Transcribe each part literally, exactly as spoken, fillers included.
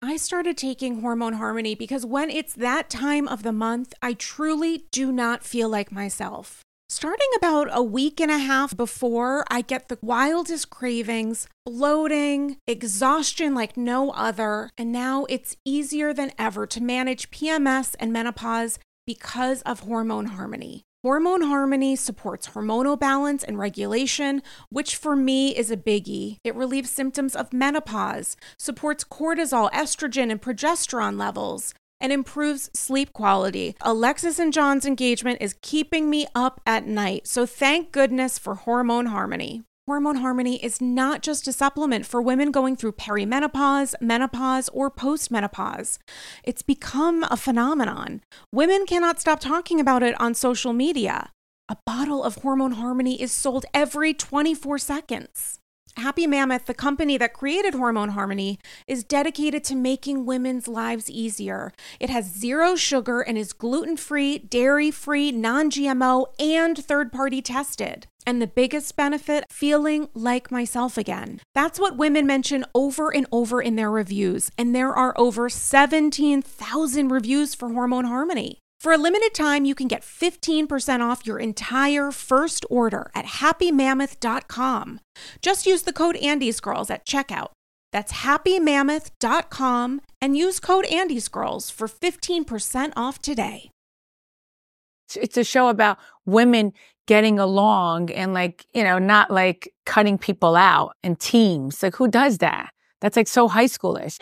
I started taking Hormone Harmony because when it's that time of the month, I truly do not feel like myself. Starting about a week and a half before, I get the wildest cravings, bloating, exhaustion like no other, and now it's easier than ever to manage P M S and menopause because of Hormone Harmony. Hormone Harmony supports hormonal balance and regulation, which for me is a biggie. It relieves symptoms of menopause, supports cortisol, estrogen, and progesterone levels, and improves sleep quality. Alexis and John's engagement is keeping me up at night, so thank goodness for Hormone Harmony. Hormone Harmony is not just a supplement for women going through perimenopause, menopause, or postmenopause. It's become a phenomenon. Women cannot stop talking about it on social media. A bottle of Hormone Harmony is sold every twenty-four seconds. Happy Mammoth, the company that created Hormone Harmony, is dedicated to making women's lives easier. It has zero sugar and is gluten-free, dairy-free, non-G M O, and third-party tested. And the biggest benefit, feeling like myself again. That's what women mention over and over in their reviews. And there are over seventeen thousand reviews for Hormone Harmony. For a limited time, you can get fifteen percent off your entire first order at happy mammoth dot com. Just use the code AndyScrolls at checkout. That's happy mammoth dot com and use code AndyScrolls for fifteen percent off today. It's a show about women getting along and like, you know, not like cutting people out in teams. Like who does that? That's like so high schoolish.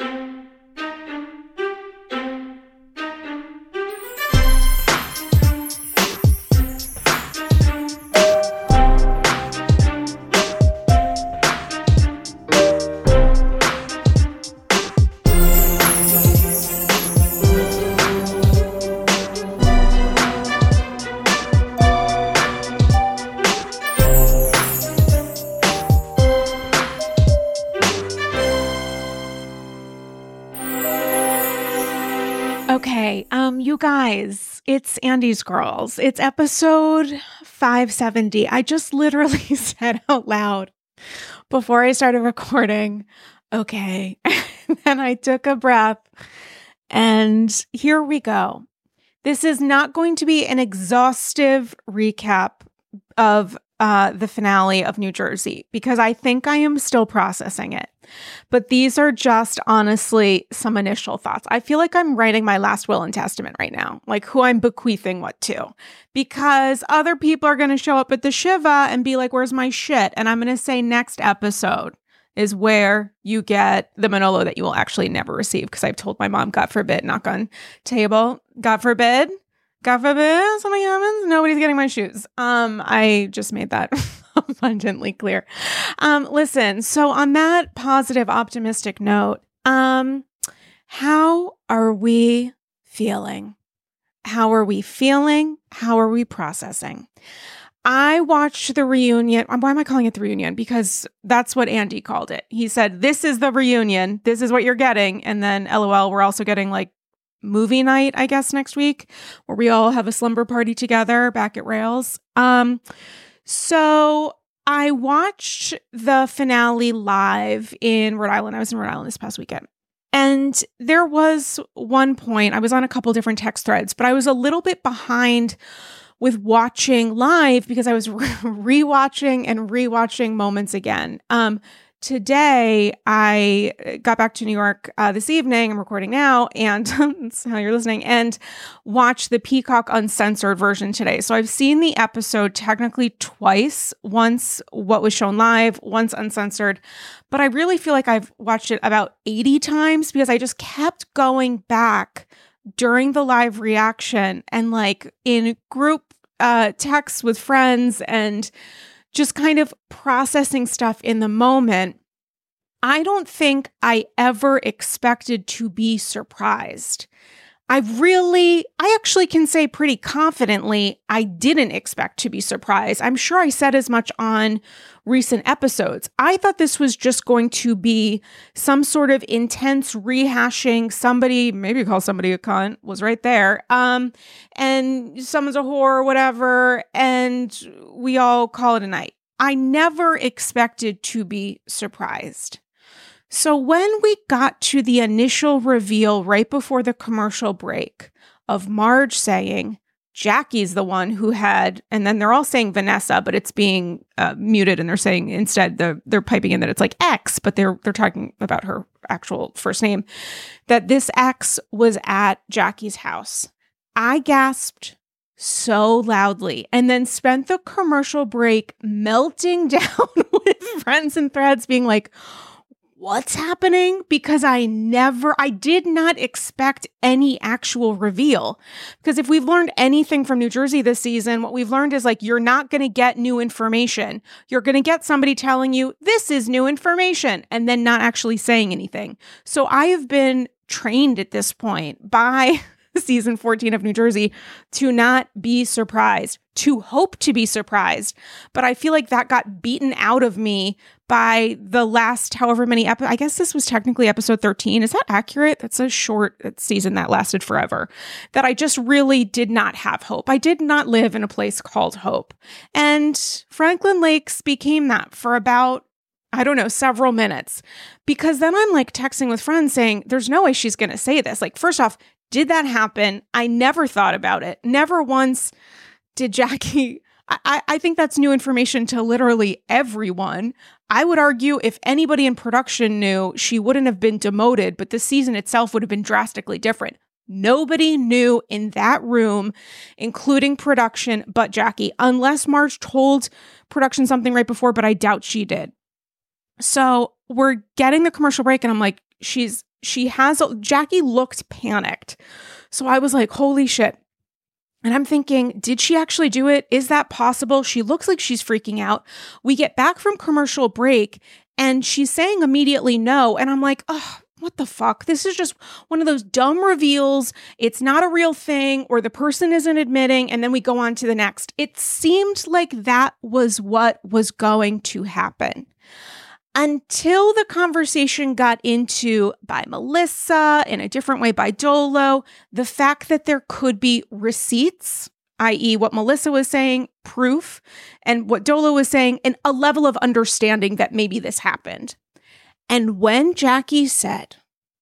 Okay, um, you guys, it's Andy's Girls. It's episode five seventy. I just literally said out loud before I started recording, okay. And then I took a breath and here we go. This is not going to be an exhaustive recap of uh, the finale of New Jersey because I think I am still processing it. But these are just honestly some initial thoughts. I feel like I'm writing my last will and testament right now, like who I'm bequeathing what to, because other people are going to show up at the Shiva and be like, where's my shit? And I'm going to say next episode is where you get the Manolo that you will actually never receive because I've told my mom, God forbid, knock on table, God forbid, God forbid something happens, nobody's getting my shoes. Um, I just made that abundantly clear. Um, listen, so on that positive, optimistic note, um, how are we feeling? How are we feeling? How are we processing? I watched the reunion. Why am I calling it the reunion? Because that's what Andy called it. He said, this is the reunion. This is what you're getting. And then LOL, we're also getting like movie night, I guess, next week, where we all have a slumber party together back at Rails. Um, so I watched the finale live in Rhode Island. I was in Rhode Island this past weekend. And there was one point, I was on a couple different text threads, but I was a little bit behind with watching live because I was re- rewatching and rewatching moments again. Um, Today, I got back to New York uh, this evening. I'm recording now, and that's how you're listening, and watched the Peacock Uncensored version today. So I've seen the episode technically twice, once what was shown live, once uncensored, but I really feel like I've watched it about eighty times because I just kept going back during the live reaction and like in group uh, texts with friends and just kind of processing stuff in the moment. I don't think I ever expected to be surprised. I really, I actually can say pretty confidently, I didn't expect to be surprised. I'm sure I said as much on recent episodes. I thought this was just going to be some sort of intense rehashing. Somebody, maybe call somebody a cunt, was right there. Um, and someone's a whore or whatever, and we all call it a night. I never expected to be surprised. So when we got to the initial reveal right before the commercial break of Marge saying, Jackie's the one who had, and then they're all saying Vanessa, but it's being uh, muted, and they're saying instead the, they're piping in that it's like X, but they're they're talking about her actual first name, that this X was at Jackie's house. I gasped so loudly and then spent the commercial break melting down with friends and threads being like, what's happening? Because I never, I did not expect any actual reveal. Because if we've learned anything from New Jersey this season, what we've learned is like, you're not going to get new information. You're going to get somebody telling you, this is new information, and then not actually saying anything. So I have been trained at this point by season fourteen of New Jersey to not be surprised, to hope to be surprised. But I feel like that got beaten out of me by the last however many episodes. I guess this was technically episode thirteen. Is that accurate? That's a short season that lasted forever. That I just really did not have hope. I did not live in a place called hope. And Franklin Lakes became that for about, I don't know, several minutes. Because then I'm like texting with friends saying, there's no way she's going to say this. Like, first off, did that happen? I never thought about it. Never once did Jackie. I, I think that's new information to literally everyone. I would argue if anybody in production knew, she wouldn't have been demoted, but the season itself would have been drastically different. Nobody knew in that room, including production, but Jackie, unless Marge told production something right before, but I doubt she did. So we're getting the commercial break and I'm like, she's, she has, Jackie looked panicked. So I was like, holy shit. And I'm thinking, did she actually do it? Is that possible? She looks like she's freaking out. We get back from commercial break and she's saying immediately no. And I'm like, oh, what the fuck? This is just one of those dumb reveals. It's not a real thing, or the person isn't admitting. And then we go on to the next. It seemed like that was what was going to happen. Until the conversation got into by Melissa, in a different way by Dolo, the fact that there could be receipts, that is what Melissa was saying, proof, and what Dolo was saying, and a level of understanding that maybe this happened. And when Jackie said,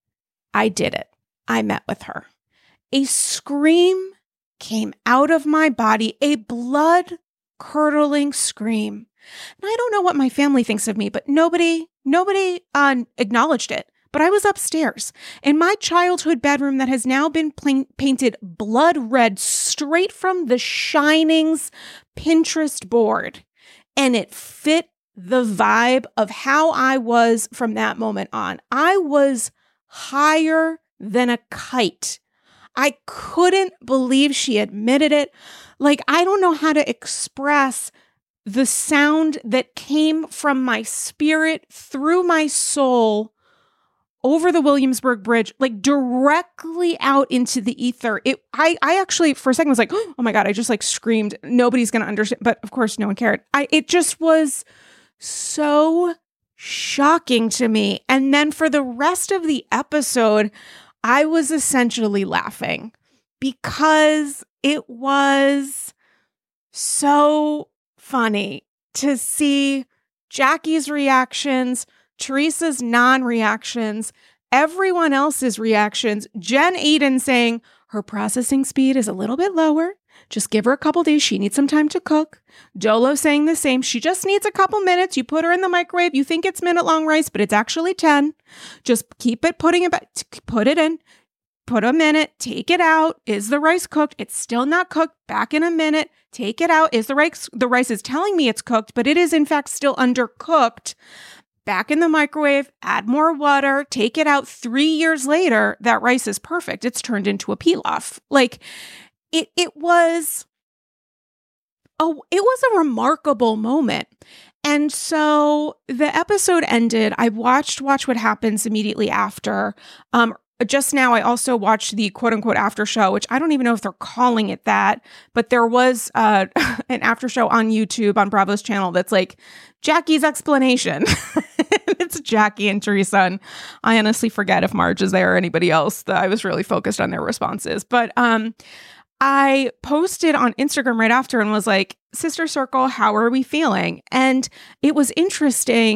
I did it, I met with her, a scream came out of my body, a blood-curdling scream. And I don't know what my family thinks of me, but nobody, nobody uh, acknowledged it. But I was upstairs in my childhood bedroom that has now been pl- painted blood red straight from the Shining's Pinterest board. And it fit the vibe of how I was from that moment on. I was higher than a kite. I couldn't believe she admitted it. Like, I don't know how to express the sound that came from my spirit through my soul over the Williamsburg Bridge, like directly out into the ether. It, I, I actually for a second was like, oh my God, I just like screamed. Nobody's going to understand. But of course, no one cared. I, it just was so shocking to me. And then for the rest of the episode, I was essentially laughing because it was so funny to see Jackie's reactions, Teresa's non-reactions, everyone else's reactions. Jen Aiden saying her processing speed is a little bit lower. Just give her a couple days. She needs some time to cook. Dolo saying the same. She just needs a couple minutes. You put her in the microwave. You think it's minute long rice, but it's actually ten. Just keep it, putting it back, put it in. Put a minute, take it out. Is the rice cooked? It's still not cooked. Back in a minute, take it out. Is the rice, the rice is telling me it's cooked, but it is in fact still undercooked. Back in the microwave, add more water, take it out. Three years later, that rice is perfect. It's turned into a pilaf. Like it, it was, oh, it was a remarkable moment. And so the episode ended. I watched Watch What Happens immediately after. Um, Just now, I also watched the quote unquote after show, which I don't even know if they're calling it that, but there was uh, an after show on YouTube on Bravo's channel that's like Jackie's explanation. It's Jackie and Teresa. And I honestly forget if Marge is there or anybody else. I was really focused on their responses. But um, I posted on Instagram right after and was like, Sister Circle, how are we feeling? And it was interesting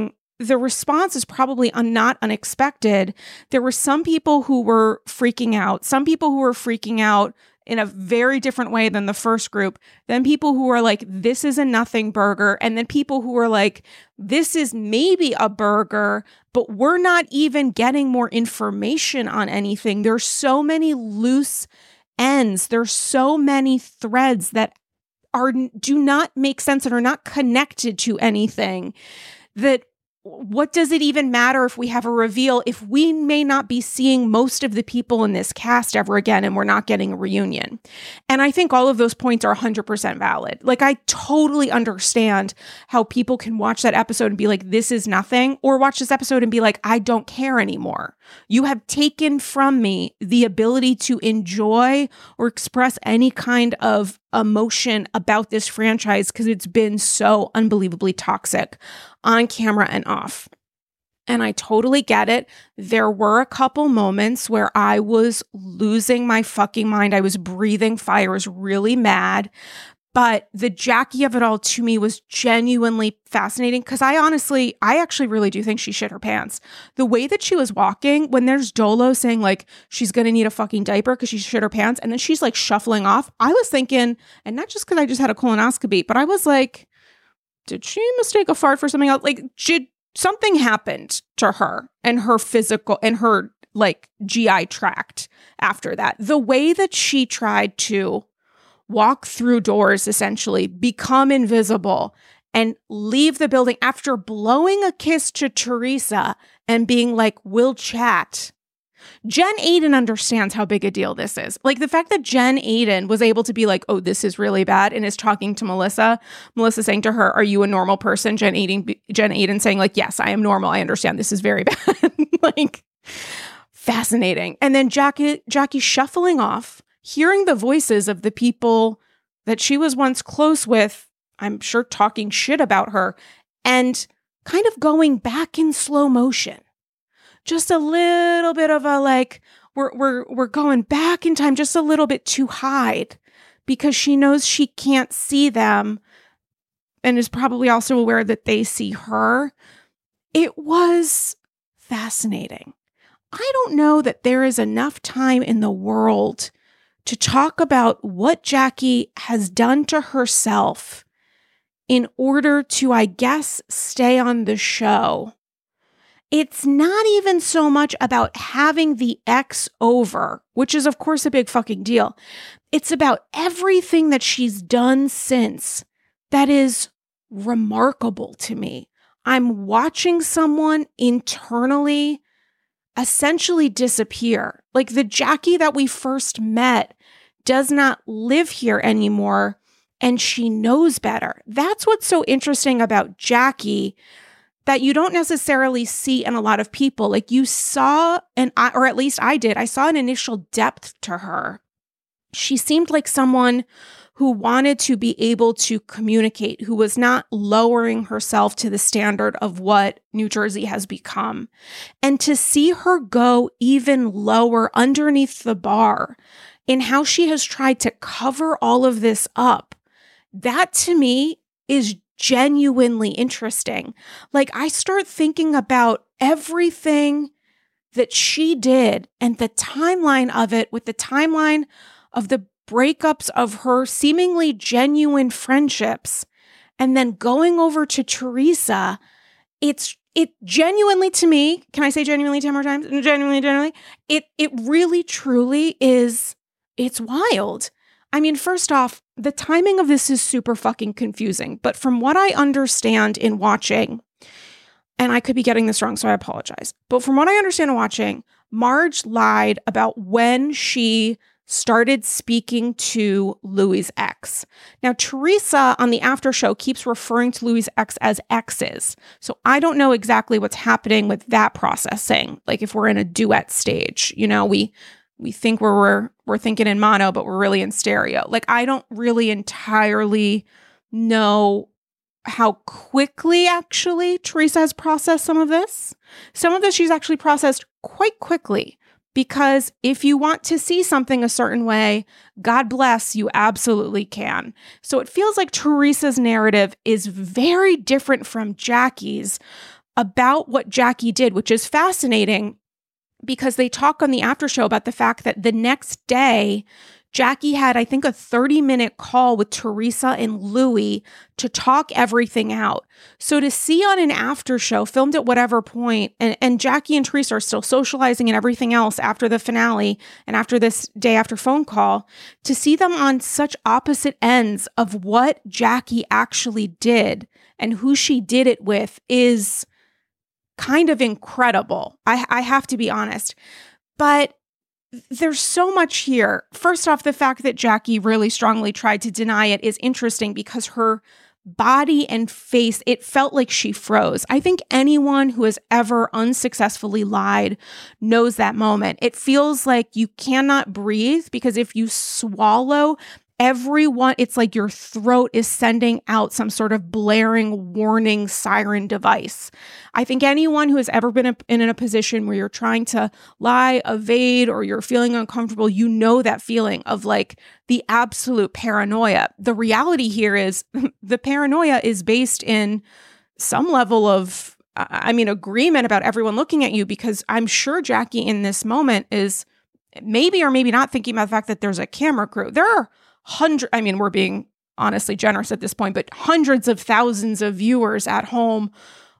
the response is probably un- not unexpected. There were some people who were freaking out, some people who were freaking out in a very different way than the first group, then people who are like, this is a nothing burger, and then people who are like, this is maybe a burger, but we're not even getting more information on anything. There's so many loose ends. There's so many threads that are do not make sense and are not connected to anything, that what does it even matter if we have a reveal if we may not be seeing most of the people in this cast ever again and we're not getting a reunion? And I think all of those points are one hundred percent valid. Like, I totally understand how people can watch that episode and be like, this is nothing, or watch this episode and be like, I don't care anymore. You have taken from me the ability to enjoy or express any kind of emotion about this franchise because it's been so unbelievably toxic on camera and off. And I totally get it. There were a couple moments where I was losing my fucking mind. I was breathing fire. I was really mad. But the Jackie of it all to me was genuinely fascinating because I honestly, I actually really do think she shit her pants. The way that she was walking, when there's Dolo saying like she's going to need a fucking diaper because she shit her pants, and then she's like shuffling off, I was thinking, and not just because I just had a colonoscopy, but I was like, did she mistake a fart for something else? Like, did something happened to her and her physical and her like G I tract after that? The way that she tried to walk through doors, essentially become invisible and leave the building after blowing a kiss to Teresa and being like, we'll chat. Jen Aydin understands how big a deal this is. Like, the fact that Jen Aydin was able to be like, oh, this is really bad, and is talking to Melissa, Melissa saying to her, are you a normal person? Jen Aydin, Jen Aydin saying like, yes, I am normal. I understand this is very bad. Like, fascinating. And then Jackie, Jackie shuffling off, hearing the voices of the people that she was once close with, I'm sure talking shit about her, and kind of going back in slow motion. Just a little bit of a like, we're we're we're going back in time just a little bit to hide because she knows she can't see them and is probably also aware that they see her. It was fascinating. I don't know that there is enough time in the world to talk about what Jackie has done to herself in order to, I guess, stay on the show. It's not even so much about having the ex over, which is, of course, a big fucking deal. It's about everything that she's done since that is remarkable to me. I'm watching someone internally essentially disappear. Like, the Jackie that we first met does not live here anymore, and she knows better. That's what's so interesting about Jackie that you don't necessarily see in a lot of people. Like, you saw, and I, or at least I did, I saw an initial depth to her. She seemed like someone who wanted to be able to communicate, who was not lowering herself to the standard of what New Jersey has become. And to see her go even lower underneath the bar in how she has tried to cover all of this up, that to me is genuinely interesting. Like, I start thinking about everything that she did and the timeline of it with the timeline of the breakups of her seemingly genuine friendships and then going over to Teresa. It's it genuinely, to me, can I say genuinely ten more times? Genuinely, genuinely, it it really truly is, it's wild. I mean, first off, the timing of this is super fucking confusing, but from what I understand in watching, and I could be getting this wrong, so I apologize, but from what I understand in watching, Marge lied about when she started speaking to Louis' ex. Now, Teresa on the after show keeps referring to Louis' ex as exes, so I don't know exactly what's happening with that processing. Like, if we're in a duet stage, you know, we... We think we're, we're we're thinking in mono, but we're really in stereo. Like, I don't really entirely know how quickly actually Teresa has processed some of this. Some of this she's actually processed quite quickly, because if you want to see something a certain way, God bless, you absolutely can. So it feels like Teresa's narrative is very different from Jackie's, about what Jackie did, which is fascinating because they talk on the after show about the fact that the next day, Jackie had, I think, a thirty minute call with Teresa and Louis to talk everything out. So to see on an after show filmed at whatever point, and, and Jackie and Teresa are still socializing and everything else after the finale and after this day after phone call, to see them on such opposite ends of what Jackie actually did and who she did it with is kind of incredible. I, I have to be honest. But there's so much here. First off, the fact that Jackie really strongly tried to deny it is interesting because her body and face, it felt like she froze. I think anyone who has ever unsuccessfully lied knows that moment. It feels like you cannot breathe because if you swallow, everyone, it's like your throat is sending out some sort of blaring warning siren device. I think anyone who has ever been a, in a position where you're trying to lie, evade, or you're feeling uncomfortable, you know that feeling of like the absolute paranoia. The reality here is the paranoia is based in some level of, I mean, agreement about everyone looking at you, because I'm sure Jackie in this moment is maybe or maybe not thinking about the fact that there's a camera crew. There are hundred, I mean, we're being honestly generous at this point, but hundreds of thousands of viewers at home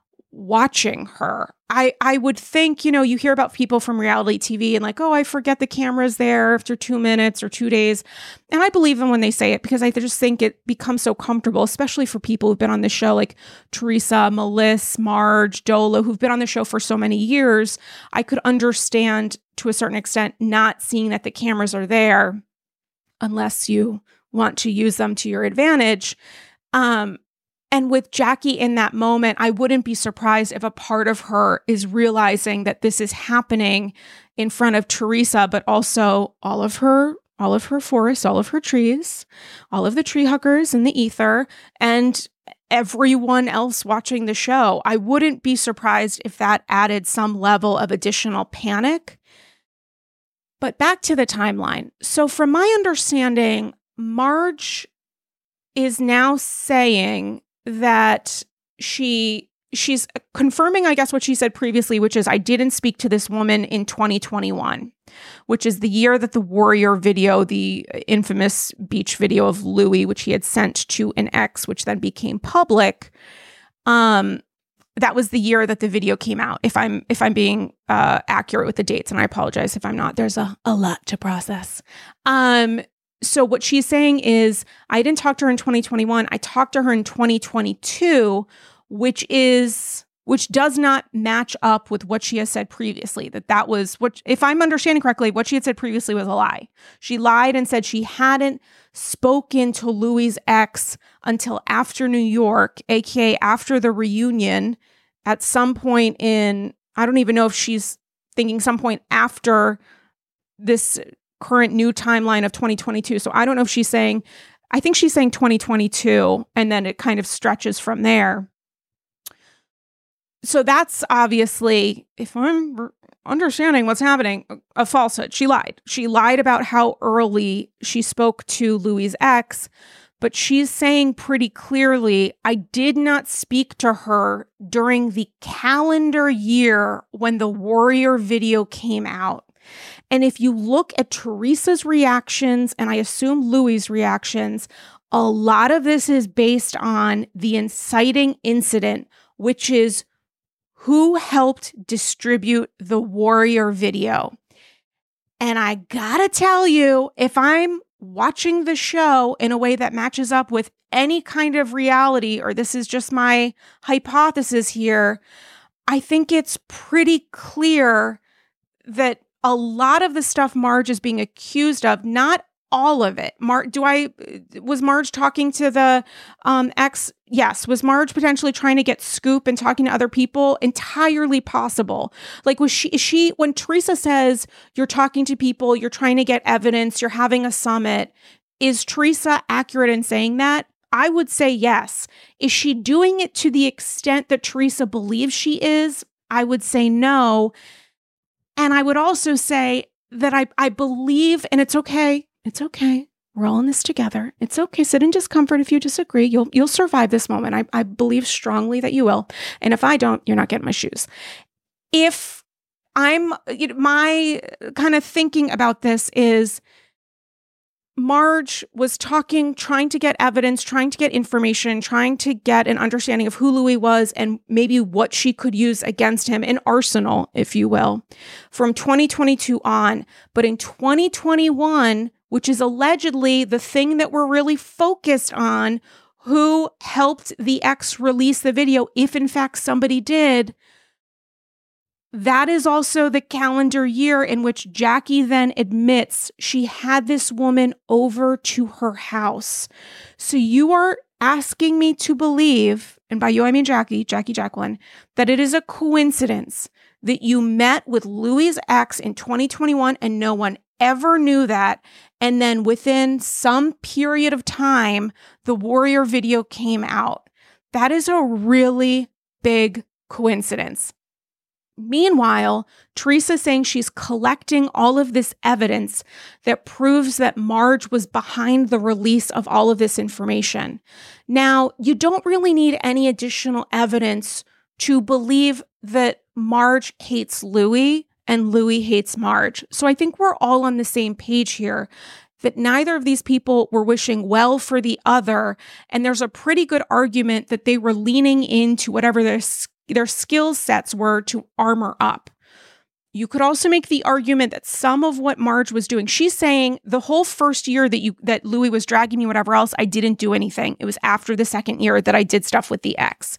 watching her. I, I would think, you know, you hear about people from reality T V and like, oh, I forget the camera's there after two minutes or two days. And I believe them when they say it because I just think it becomes so comfortable, especially for people who've been on the show like Teresa, Melissa, Marge, Dola, who've been on the show for so many years. I could understand to a certain extent not seeing that the cameras are there unless you want to use them to your advantage. Um, and with Jackie in that moment, I wouldn't be surprised if a part of her is realizing that this is happening in front of Teresa, but also all of her, all of her forests, all of her trees, all of the tree huggers in the ether, and everyone else watching the show. I wouldn't be surprised if that added some level of additional panic. But back to the timeline. So from my understanding, Marge is now saying that she she's confirming, I guess, what she said previously, which is, I didn't speak to this woman in twenty twenty-one, which is the year that the Warrior video, the infamous beach video of Louis, which he had sent to an ex, which then became public. Um, that was the year that the video came out, if I'm if I'm being uh, accurate with the dates, and I apologize if I'm not. There's a, a lot to process. Um, so what she's saying is, I didn't talk to her in twenty twenty-one. I talked to her in twenty twenty-two, which is which does not match up with what she has said previously. That that was what, if I'm understanding correctly, what she had said previously was a lie. She lied and said she hadn't spoken to Louis' ex until after New York, aka after the reunion, at some point in, I don't even know if she's thinking some point after this current new timeline of twenty twenty-two. So I don't know if she's saying, I think she's saying twenty twenty-two, and then it kind of stretches from there. So that's obviously, if I'm understanding what's happening, a falsehood. She lied. She lied about how early she spoke to Louis' ex, but she's saying pretty clearly, I did not speak to her during the calendar year when the Warrior video came out. And if you look at Teresa's reactions, and I assume Louis' reactions, a lot of this is based on the inciting incident, which is who helped distribute the Warrior video. And I gotta tell you, if I'm watching the show in a way that matches up with any kind of reality, or this is just my hypothesis here, I think it's pretty clear that a lot of the stuff Marge is being accused of, not all of it. Mar- do I, was Marge talking to the um, ex? Yes. Was Marge potentially trying to get scoop and talking to other people? Entirely possible. Like, was she, is she, when Teresa says you're talking to people, you're trying to get evidence, you're having a summit, is Teresa accurate in saying that? I would say yes. Is she doing it to the extent that Teresa believes she is? I would say no. And I would also say that I, I believe, and it's okay, it's okay. We're all in this together. It's okay. Sit in discomfort if you disagree. You'll you'll survive this moment. I, I believe strongly that you will. And if I don't, you're not getting my shoes. If I'm, you know, my kind of thinking about this is Marge was talking, trying to get evidence, trying to get information, trying to get an understanding of who Louis was and maybe what she could use against him, an arsenal, if you will, from twenty twenty-two on. But in twenty twenty-one, which is allegedly the thing that we're really focused on, who helped the ex release the video, if in fact somebody did, that is also the calendar year in which Jackie then admits she had this woman over to her house. So you are asking me to believe, and by you I mean Jackie, Jackie Jacqueline, that it is a coincidence that you met with Louis' ex in twenty twenty-one and no one ever knew that. And then within some period of time, the Warrior video came out. That is a really big coincidence. Meanwhile, Teresa's saying she's collecting all of this evidence that proves that Marge was behind the release of all of this information. Now, you don't really need any additional evidence to believe that Marge hates Louis and Louis hates Marge. So I think we're all on the same page here, that neither of these people were wishing well for the other. And there's a pretty good argument that they were leaning into whatever their their skill sets were to armor up. You could also make the argument that some of what Marge was doing, she's saying the whole first year that you that Louis was dragging me, whatever else, I didn't do anything. It was after the second year that I did stuff with the ex.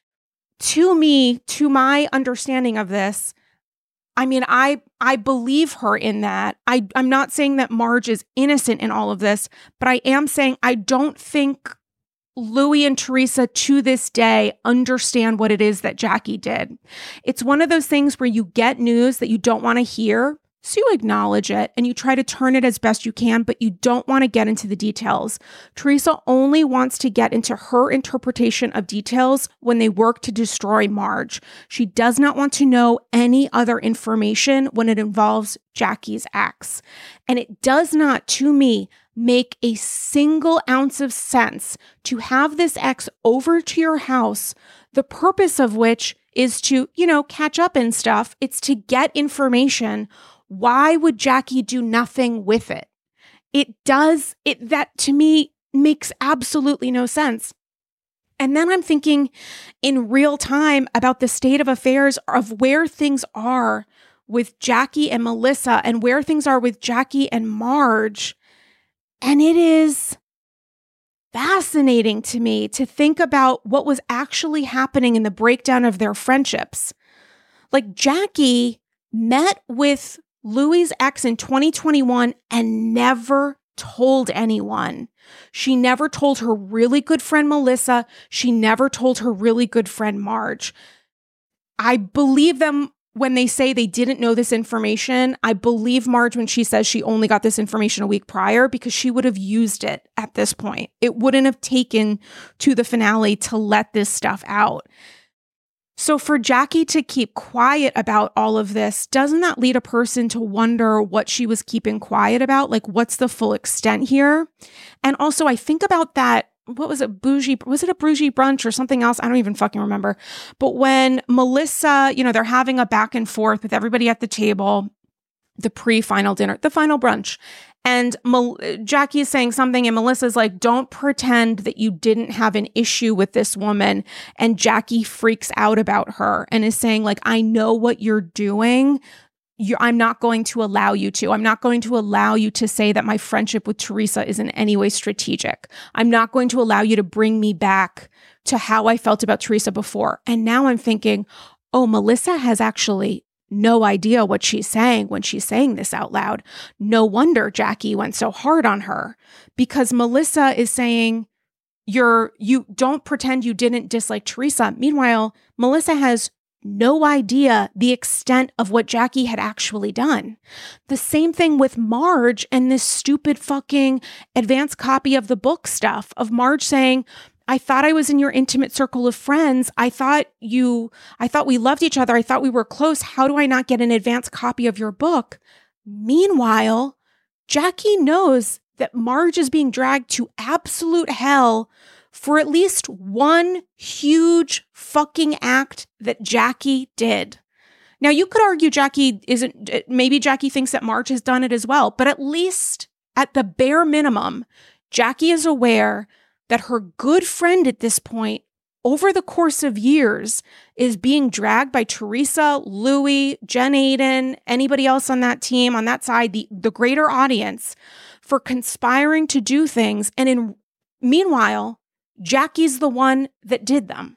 To me, to my understanding of this, I mean, I I believe her in that. I, I'm not saying that Marge is innocent in all of this, but I am saying I don't think Louis and Teresa to this day understand what it is that Jackie did. It's one of those things where you get news that you don't want to hear, so you acknowledge it and you try to turn it as best you can, but you don't want to get into the details. Teresa only wants to get into her interpretation of details when they work to destroy Marge. She does not want to know any other information when it involves Jackie's ex. And it does not, to me, make a single ounce of sense to have this ex over to your house, the purpose of which is to, you know, catch up and stuff. It's to get information. Why would Jackie do nothing with it? It does, it that to me makes absolutely no sense. And then I'm thinking in real time about the state of affairs of where things are with Jackie and Melissa and where things are with Jackie and Marge. And it is fascinating to me to think about what was actually happening in the breakdown of their friendships. Like Jackie met with Louis' ex in twenty twenty-one and never told anyone. She never told her really good friend Melissa. She never told her really good friend Marge. I believe them when they say they didn't know this information. I believe Marge when she says she only got this information a week prior because she would have used it at this point. It wouldn't have taken to the finale to let this stuff out. So for Jackie to keep quiet about all of this, doesn't that lead a person to wonder what she was keeping quiet about? Like, what's the full extent here? And also, I think about that. What was it? Bougie, was it a bougie brunch or something else? I don't even fucking remember. But when Melissa, you know, they're having a back and forth with everybody at the table, the pre-final dinner, the final brunch. And Mel- Jackie is saying something and Melissa's like, don't pretend that you didn't have an issue with this woman. And Jackie freaks out about her and is saying like, I know what you're doing. You're, I'm not going to allow you to. I'm not going to allow you to say that my friendship with Teresa is in any way strategic. I'm not going to allow you to bring me back to how I felt about Teresa before. And now I'm thinking, oh, Melissa has actually no idea what she's saying when she's saying this out loud. No wonder Jackie went so hard on her, because Melissa is saying, you're, you don't pretend you didn't dislike Teresa. Meanwhile, Melissa has no idea the extent of what Jackie had actually done. The same thing with Marge and this stupid fucking advanced copy of the book stuff of Marge saying, I thought I was in your intimate circle of friends. I thought you, I thought we loved each other. I thought we were close. How do I not get an advanced copy of your book? Meanwhile, Jackie knows that Marge is being dragged to absolute hell for at least one huge fucking act that Jackie did. Now, you could argue Jackie isn't, maybe Jackie thinks that Marge has done it as well, but at least at the bare minimum, Jackie is aware that her good friend at this point, over the course of years, is being dragged by Teresa, Louie, Jen Aiden, anybody else on that team, on that side, the, the greater audience, for conspiring to do things. And in meanwhile, Jackie's the one that did them.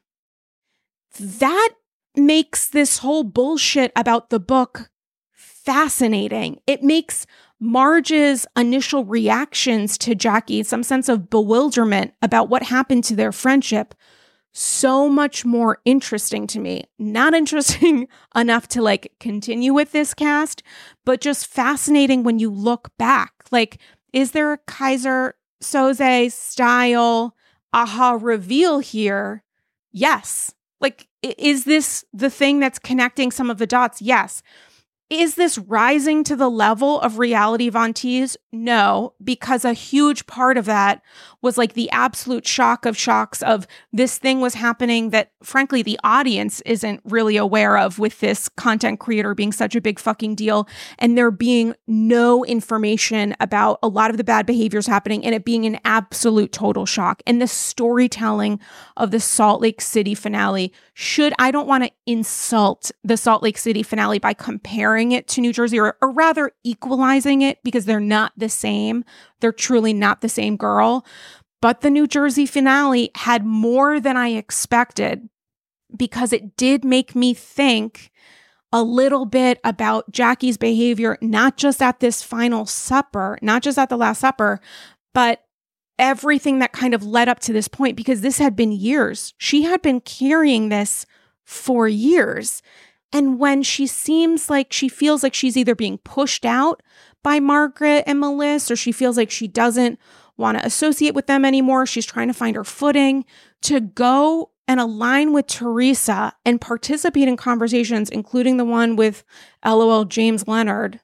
That makes this whole bullshit about the book fascinating. It makes Marge's initial reactions to Jackie, some sense of bewilderment about what happened to their friendship, so much more interesting to me. Not interesting enough to like continue with this cast, but just fascinating when you look back. Like, is there a Kaiser Soze style aha reveal here? Yes. Like, is this the thing that's connecting some of the dots? Yes. Is this rising to the level of Reality Von Teese? No, because a huge part of that was like the absolute shock of shocks of this thing was happening that, frankly, the audience isn't really aware of, with this content creator being such a big fucking deal and there being no information about a lot of the bad behaviors happening and it being an absolute total shock. And the storytelling of the Salt Lake City finale should, I don't want to insult the Salt Lake City finale by comparing it to New Jersey, or, or rather equalizing it, because they're not the same. They're truly not the same girl. But the New Jersey finale had more than I expected, because it did make me think a little bit about Jackie's behavior, not just at this final supper, not just at the Last Supper, but everything that kind of led up to this point, because this had been years. She had been carrying this for years. And when she seems like she feels like she's either being pushed out by Margaret and Melissa, or she feels like she doesn't want to associate with them anymore, she's trying to find her footing, to go and align with Teresa and participate in conversations, including the one with LOL James Leonard,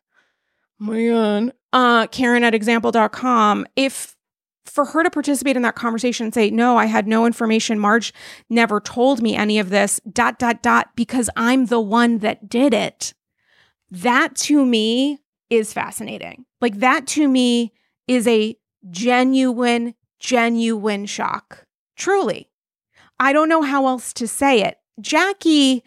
man, uh, Karen at example dot com. If for her to participate in that conversation and say, no, I had no information, Marge never told me any of this, dot, dot, dot, because I'm the one that did it. That to me is fascinating. Like, that to me is a genuine, genuine shock. Truly. I don't know how else to say it. Jackie,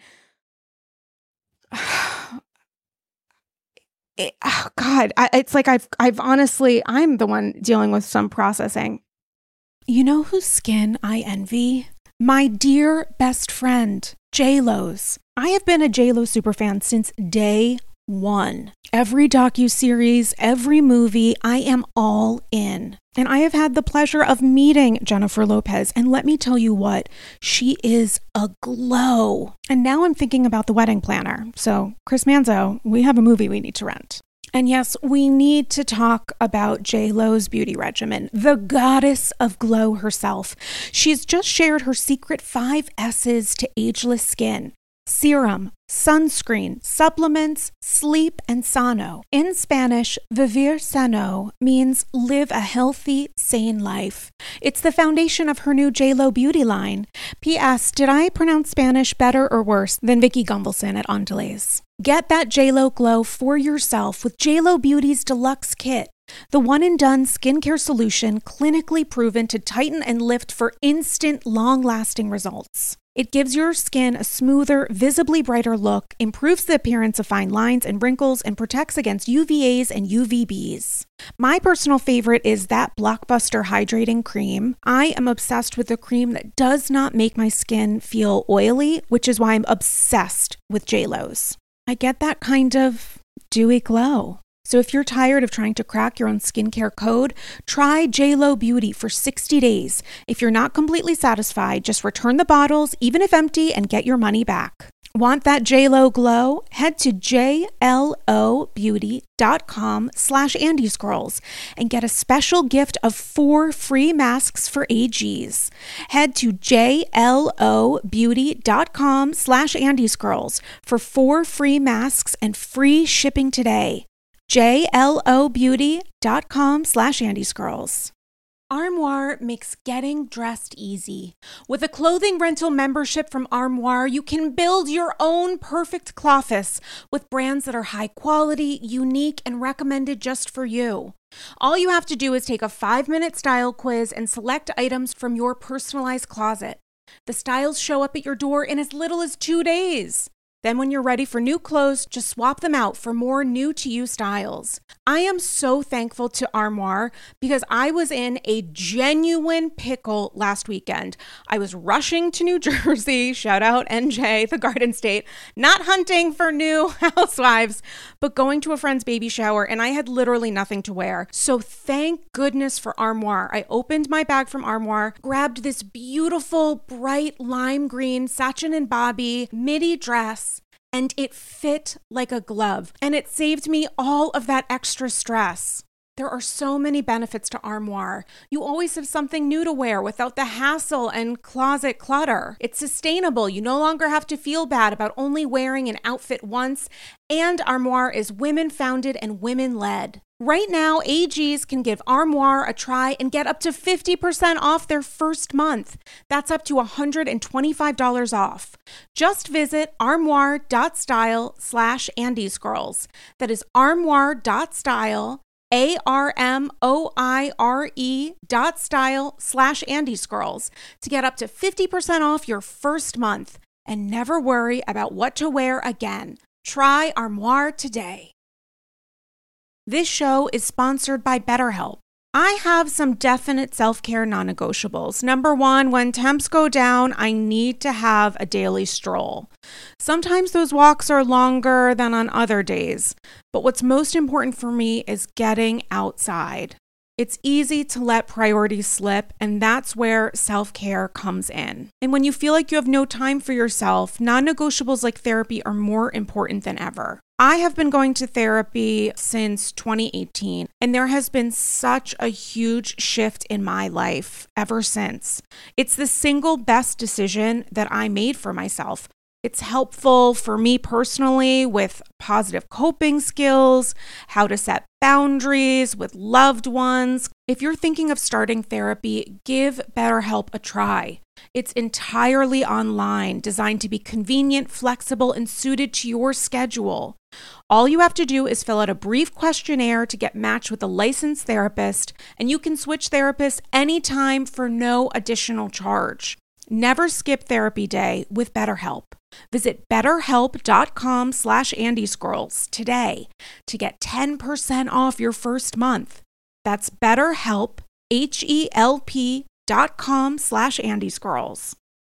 It, oh God, I, it's like I've, I've honestly, I'm the one dealing with some processing. You know whose skin I envy? My dear best friend, J-Lo's. I have been a J-Lo superfan since day one. Every docuseries, every movie, I am all in. And I have had the pleasure of meeting Jennifer Lopez. And let me tell you what, she is a glow. And now I'm thinking about The Wedding Planner. So, Chris Manzo, we have a movie we need to rent. And yes, we need to talk about J-Lo's beauty regimen, the goddess of glow herself. She's just shared her secret five S's to ageless skin. Serum, sunscreen, supplements, sleep, and sano. In Spanish, vivir sano means live a healthy, sane life. It's the foundation of her new J-Lo beauty line. P S. Did I pronounce Spanish better or worse than Vicky Gunvalson at Andalays? Get that J-Lo glow for yourself with J-Lo Beauty's Deluxe Kit. The one-and-done skincare solution clinically proven to tighten and lift for instant, long-lasting results. It gives your skin a smoother, visibly brighter look, improves the appearance of fine lines and wrinkles, and protects against U V As and U V Bs. My personal favorite is that Blockbuster Hydrating Cream. I am obsessed with a cream that does not make my skin feel oily, which is why I'm obsessed with J-Lo's. I get that kind of dewy glow. So if you're tired of trying to crack your own skincare code, try J-Lo Beauty for sixty days. If you're not completely satisfied, just return the bottles, even if empty, and get your money back. Want that J-Lo glow? Head to jlobeauty.com slash Andy Scrolls and get a special gift of four free masks for A Gs. Head to jlobeauty.com slash Andy Scrolls for four free masks and free shipping today. jlobeauty.com slash Andy's Girls. Armoire makes getting dressed easy. With a clothing rental membership from Armoire, you can build your own perfect clothes with brands that are high quality, unique, and recommended just for you. All you have to do is take a five-minute style quiz and select items from your personalized closet. The styles show up at your door in as little as two days. Then when you're ready for new clothes, just swap them out for more new-to-you styles. I am so thankful to Armoire because I was in a genuine pickle last weekend. I was rushing to New Jersey, shout out N J, the Garden State, not hunting for new housewives, but going to a friend's baby shower, and I had literally nothing to wear. So thank goodness for Armoire. I opened my bag from Armoire, grabbed this beautiful, bright lime green Sachin and Bobby midi dress, and it fit like a glove, and it saved me all of that extra stress. There are so many benefits to Armoire. You always have something new to wear without the hassle and closet clutter. It's sustainable. You no longer have to feel bad about only wearing an outfit once, and Armoire is women-founded and women-led. Right now, A Gs can give Armoire a try and get up to fifty percent off their first month. That's up to one hundred twenty-five dollars off. Just visit armoire.style slash Andy's Girls. That is armoire.style, A R M O I R E dot style slash Andy's Girls to get up to fifty percent off your first month and never worry about what to wear again. Try Armoire today. This show is sponsored by BetterHelp. I have some definite self-care non-negotiables. Number one, when temps go down, I need to have a daily stroll. Sometimes those walks are longer than on other days, but what's most important for me is getting outside. It's easy to let priorities slip, and that's where self-care comes in. And when you feel like you have no time for yourself, non-negotiables like therapy are more important than ever. I have been going to therapy since twenty eighteen, and there has been such a huge shift in my life ever since. It's the single best decision that I made for myself. It's helpful for me personally with positive coping skills, how to set boundaries with loved ones. If you're thinking of starting therapy, give BetterHelp a try. It's entirely online, designed to be convenient, flexible, and suited to your schedule. All you have to do is fill out a brief questionnaire to get matched with a licensed therapist, and you can switch therapists anytime for no additional charge. Never skip therapy day with BetterHelp. Visit betterhelp.com slash Andy's Girls today to get ten percent off your first month. That's BetterHelp, H E L P dot com slash Andy's Girls.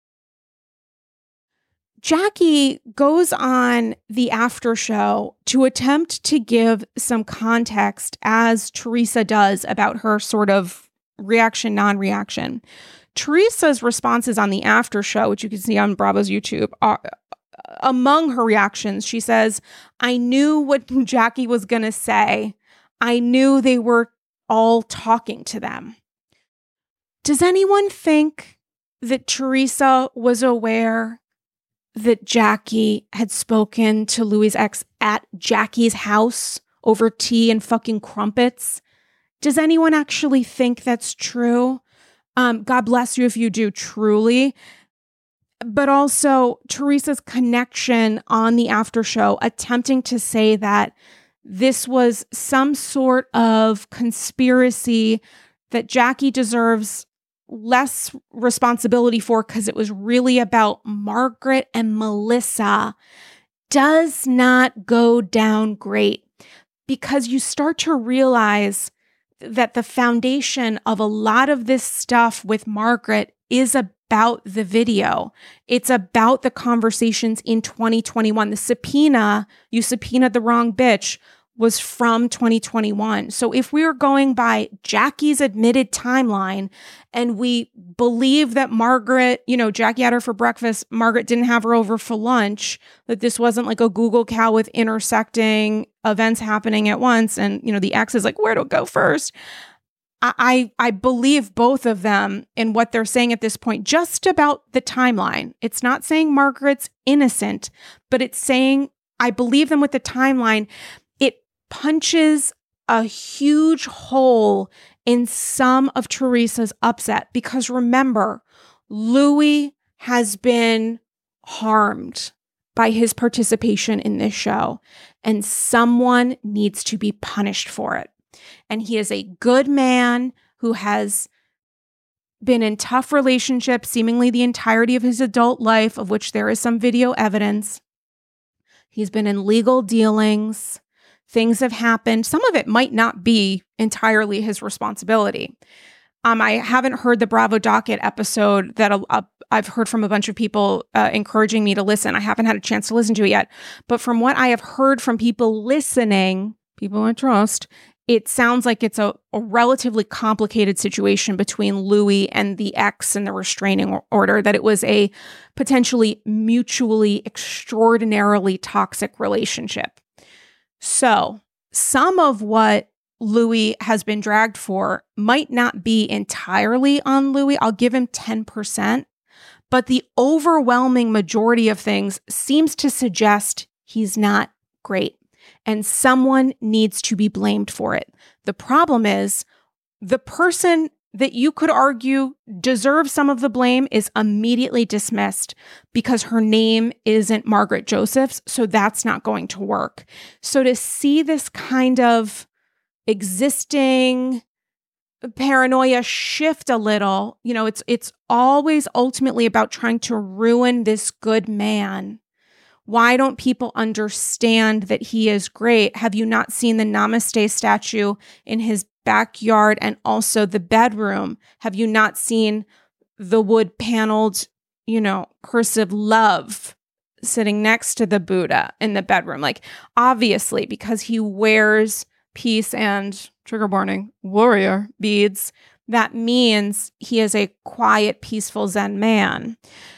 Jackie goes on the after show to attempt to give some context, as Teresa does, about her sort of reaction, non-reaction. Teresa's responses on the after show, which you can see on Bravo's YouTube, are, among her reactions, she says, I knew what Jackie was going to say. I knew they were all talking to them. Does anyone think that Teresa was aware that Jackie had spoken to Louis' ex at Jackie's house over tea and fucking crumpets? Does anyone actually think that's true? Um, God bless you if you do, truly. But also Teresa's connection on the after show, attempting to say that this was some sort of conspiracy that Jackie deserves less responsibility for because it was really about Margaret and Melissa, does not go down great, because you start to realize that the foundation of a lot of this stuff with Margaret is about the video. It's about the conversations in twenty twenty-one. The subpoena, you subpoenaed the wrong bitch, was from twenty twenty-one. So if we were going by Jackie's admitted timeline and we believe that Margaret, you know, Jackie had her for breakfast, Margaret didn't have her over for lunch, that this wasn't like a Google Cal with intersecting events happening at once, and, you know, the ex is like, where to go first? I, I believe both of them in what they're saying at this point, just about the timeline. It's not saying Margaret's innocent, but it's saying I believe them with the timeline. It punches a huge hole in some of Teresa's upset because remember, Louis has been harmed by his participation in this show, and someone needs to be punished for it. And he is a good man who has been in tough relationships seemingly the entirety of his adult life, of which there is some video evidence. He's been in legal dealings. Things have happened. Some of it might not be entirely his responsibility. Um, I haven't heard the Bravo Docket episode that uh, I've heard from a bunch of people uh, encouraging me to listen. I haven't had a chance to listen to it yet. But from what I have heard from people listening, people I trust, it sounds like it's a, a relatively complicated situation between Louis and the ex and the restraining order, that it was a potentially mutually extraordinarily toxic relationship. So some of what Louis has been dragged for might not be entirely on Louis. I'll give him ten percent, but the overwhelming majority of things seems to suggest he's not great. And someone needs to be blamed for it. The problem is the person that you could argue deserves some of the blame is immediately dismissed because her name isn't Margaret Josephs, so that's not going to work. So to see this kind of existing paranoia shift a little, you know, it's it's always ultimately about trying to ruin this good man. Why don't people understand that he is great? Have you not seen the Namaste statue in his backyard and also the bedroom? Have you not seen the wood paneled, you know, cursive love sitting next to the Buddha in the bedroom? Like, obviously, because he wears peace and, trigger warning, warrior beads, that means he is a quiet, peaceful Zen man.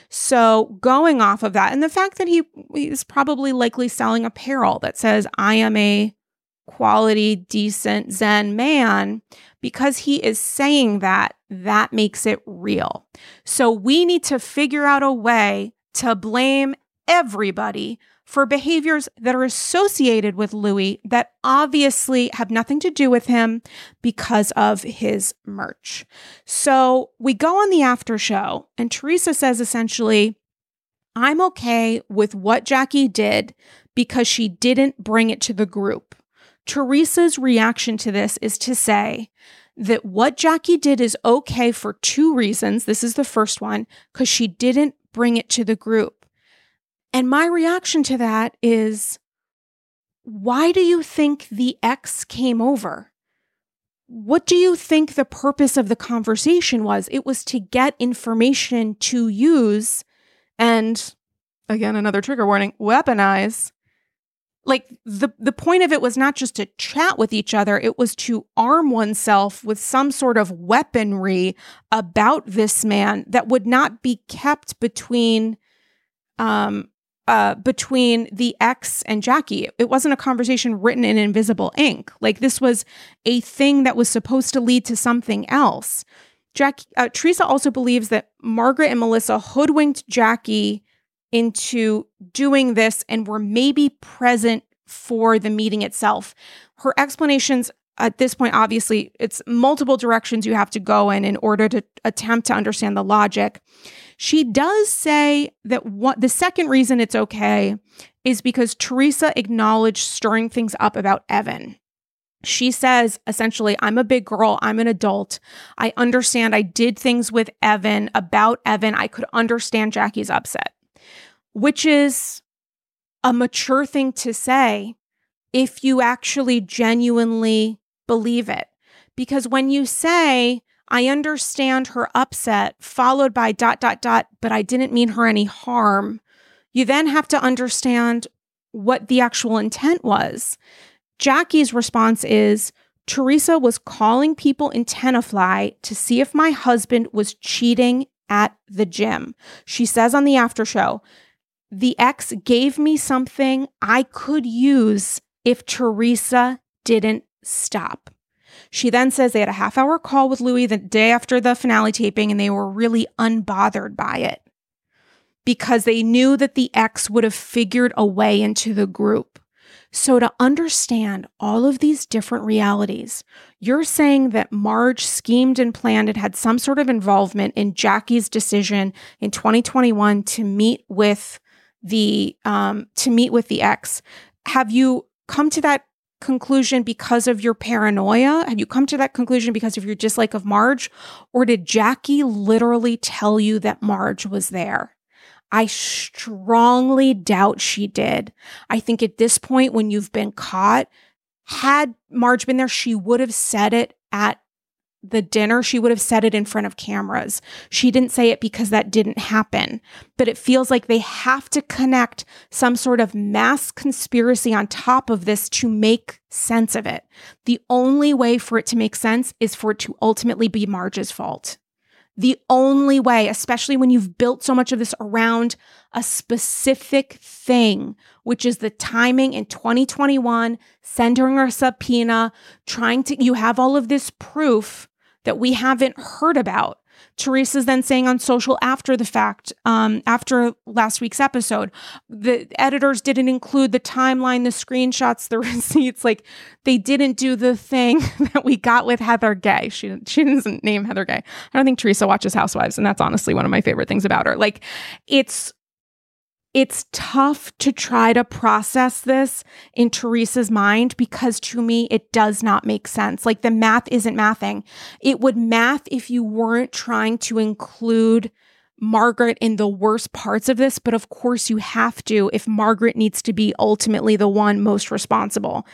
So going off of that, and the fact that he is probably likely selling apparel that says, I am a quality, decent Zen man, because he is saying that, that makes it real. So we need to figure out a way to blame everybody for behaviors that are associated with Louis that obviously have nothing to do with him because of his merch. So we go on the after show, and Teresa says essentially, I'm okay with what Jackie did because she didn't bring it to the group. Teresa's reaction to this is to say that what Jackie did is okay for two reasons. This is the first one, because she didn't bring it to the group. And my reaction to that is, why do you think the ex came over? What do you think the purpose of the conversation was? It was to get information to use and, again, another trigger warning, weaponize. Like, the, the point of it was not just to chat with each other, it was to arm oneself with some sort of weaponry about this man that would not be kept between um, uh, between the ex and Jackie. It wasn't a conversation written in invisible ink. Like, this was a thing that was supposed to lead to something else. Jack, uh, Teresa also believes that Margaret and Melissa hoodwinked Jackie into doing this and were maybe present for the meeting itself. Her explanations at this point, obviously, it's multiple directions you have to go in in order to attempt to understand the logic. She does say that what the second reason it's okay is because Teresa acknowledged stirring things up about Evan. She says, essentially, I'm a big girl. I'm an adult. I understand I did things with Evan, about Evan. I could understand Jackie's upset, which is a mature thing to say if you actually genuinely believe it. Because when you say, I understand her upset, followed by dot, dot, dot, but I didn't mean her any harm, you then have to understand what the actual intent was. Jackie's response is, Teresa was calling people in Tenafly to see if my husband was cheating at the gym. She says on the after show, the ex gave me something I could use if Teresa didn't stop. She then says they had a half hour call with Louis the day after the finale taping, and they were really unbothered by it because they knew that the ex would have figured a way into the group. So to understand all of these different realities, you're saying that Marge schemed and planned and had some sort of involvement in Jackie's decision in twenty twenty-one to meet with the um, to meet with the ex. Have you come to that conclusion because of your paranoia? Have you come to that conclusion because of your dislike of Marge? Or did Jackie literally tell you that Marge was there? I strongly doubt she did. I think at this point, when you've been caught, had Marge been there, she would have said it at the dinner. She would have said it in front of cameras. She didn't say it because that didn't happen. But it feels like they have to connect some sort of mass conspiracy on top of this to make sense of it. The only way for it to make sense is for it to ultimately be Marge's fault. The only way, especially when you've built so much of this around a specific thing, which is the timing in twenty twenty-one, sending her a subpoena, trying to, you have all of this proof that we haven't heard about. Teresa's then saying on social after the fact, um, after last week's episode, the editors didn't include the timeline, the screenshots, the receipts. Like, they didn't do the thing that we got with Heather Gay. She, she doesn't name Heather Gay. I don't think Teresa watches Housewives, and that's honestly one of my favorite things about her. Like, it's It's tough to try to process this in Teresa's mind because to me, it does not make sense. Like, the math isn't mathing. It would math if you weren't trying to include Margaret in the worst parts of this. But of course you have to if Margaret needs to be ultimately the one most responsible.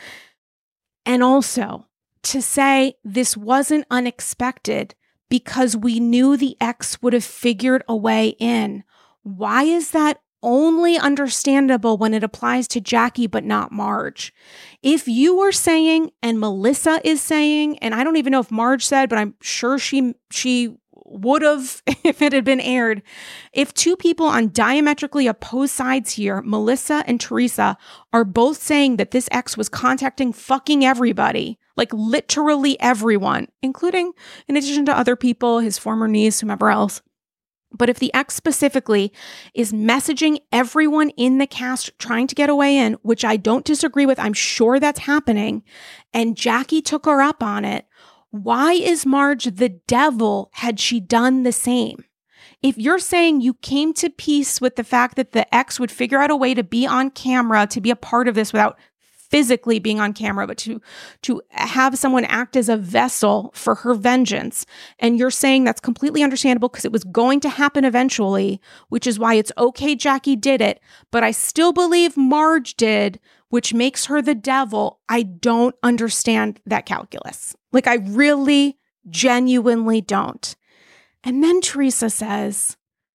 And also to say this wasn't unexpected because we knew the ex would have figured a way in. Why is that only understandable when it applies to Jackie, but not Marge? If you were saying, and Melissa is saying, and I don't even know if Marge said, but I'm sure she she would have if it had been aired. If two people on diametrically opposed sides here, Melissa and Teresa, are both saying that this ex was contacting fucking everybody, like literally everyone, including, in addition to other people, his former niece, whomever else. But if the ex specifically is messaging everyone in the cast trying to get a way in, which I don't disagree with, I'm sure that's happening, and Jackie took her up on it, why is Marge the devil had she done the same? If you're saying you came to peace with the fact that the ex would figure out a way to be on camera, to be a part of this without physically being on camera, but to to have someone act as a vessel for her vengeance. And you're saying that's completely understandable because it was going to happen eventually, which is why it's okay Jackie did it, but I still believe Marge did, which makes her the devil. I don't understand that calculus. Like, I really, genuinely don't. And then Teresa says,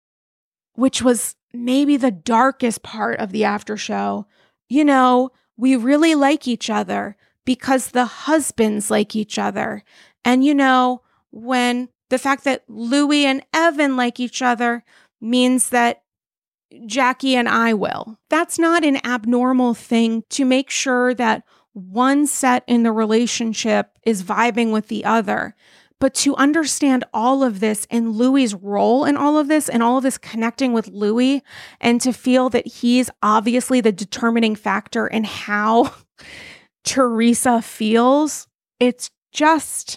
which was maybe the darkest part of the after show, you know, we really like each other because the husbands like each other. And, you know, when the fact that Louis and Evan like each other means that Jackie and I will. That's not an abnormal thing to make sure that one set in the relationship is vibing with the other. But to understand all of this and Louis's role in all of this and all of this connecting with Louis, and to feel that he's obviously the determining factor in how Teresa feels, it's just,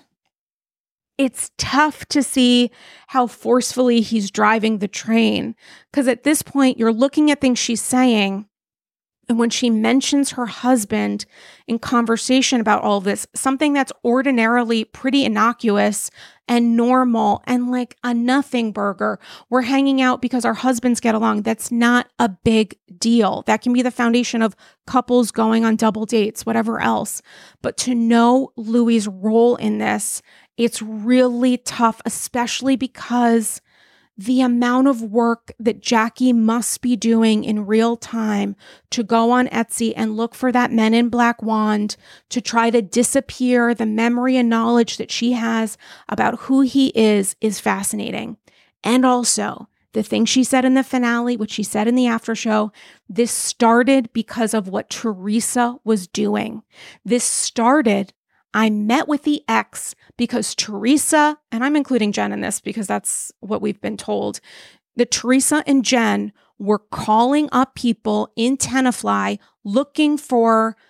it's tough to see how forcefully he's driving the train. Because at this point, you're looking at things she's saying, and when she mentions her husband in conversation about all this, something that's ordinarily pretty innocuous and normal and like a nothing burger, we're hanging out because our husbands get along. That's not a big deal. That can be the foundation of couples going on double dates, whatever else. But to know Louis's role in this, it's really tough, especially because the amount of work that Jackie must be doing in real time to go on Etsy and look for that Men in Black wand to try to disappear the memory and knowledge that she has about who he is, is fascinating. And also, the thing she said in the finale, which she said in the after show, this started because of what Teresa was doing. This started I met with the ex because Teresa, and I'm including Jen in this because that's what we've been told, that Teresa and Jen were calling up people in Tenafly looking for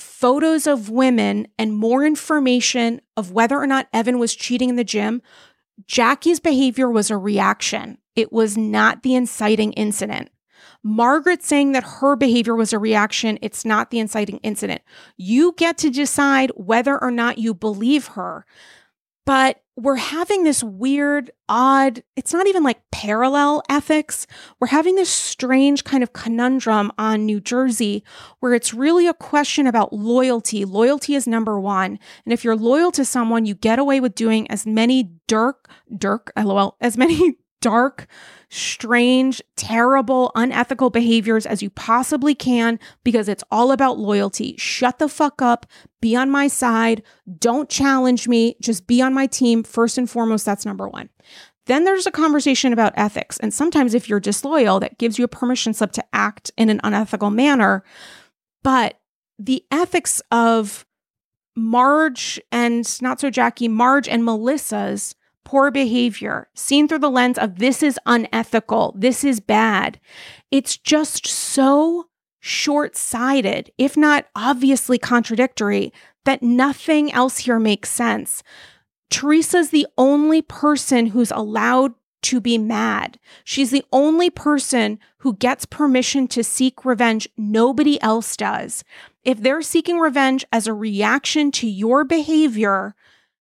photos of women and more information of whether or not Evan was cheating in the gym, Jackie's behavior was a reaction. It was not the inciting incident. Margaret saying that her behavior was a reaction, it's not the inciting incident. You get to decide whether or not you believe her. But we're having this weird, odd, it's not even like parallel ethics. We're having this strange kind of conundrum on New Jersey where it's really a question about loyalty. Loyalty is number one. And if you're loyal to someone, you get away with doing as many dirk, dirk, lol, as many dark, strange, terrible, unethical behaviors as you possibly can because it's all about loyalty. Shut the fuck up. Be on my side. Don't challenge me. Just be on my team. First and foremost, that's number one. Then there's a conversation about ethics. And sometimes if you're disloyal, that gives you a permission slip to act in an unethical manner. But the ethics of Marge and not so Jackie, Marge and Melissa's poor behavior, seen through the lens of this is unethical, this is bad. It's just so short-sighted, if not obviously contradictory, that nothing else here makes sense. Teresa's the only person who's allowed to be mad. She's the only person who gets permission to seek revenge. Nobody else does. If they're seeking revenge as a reaction to your behavior,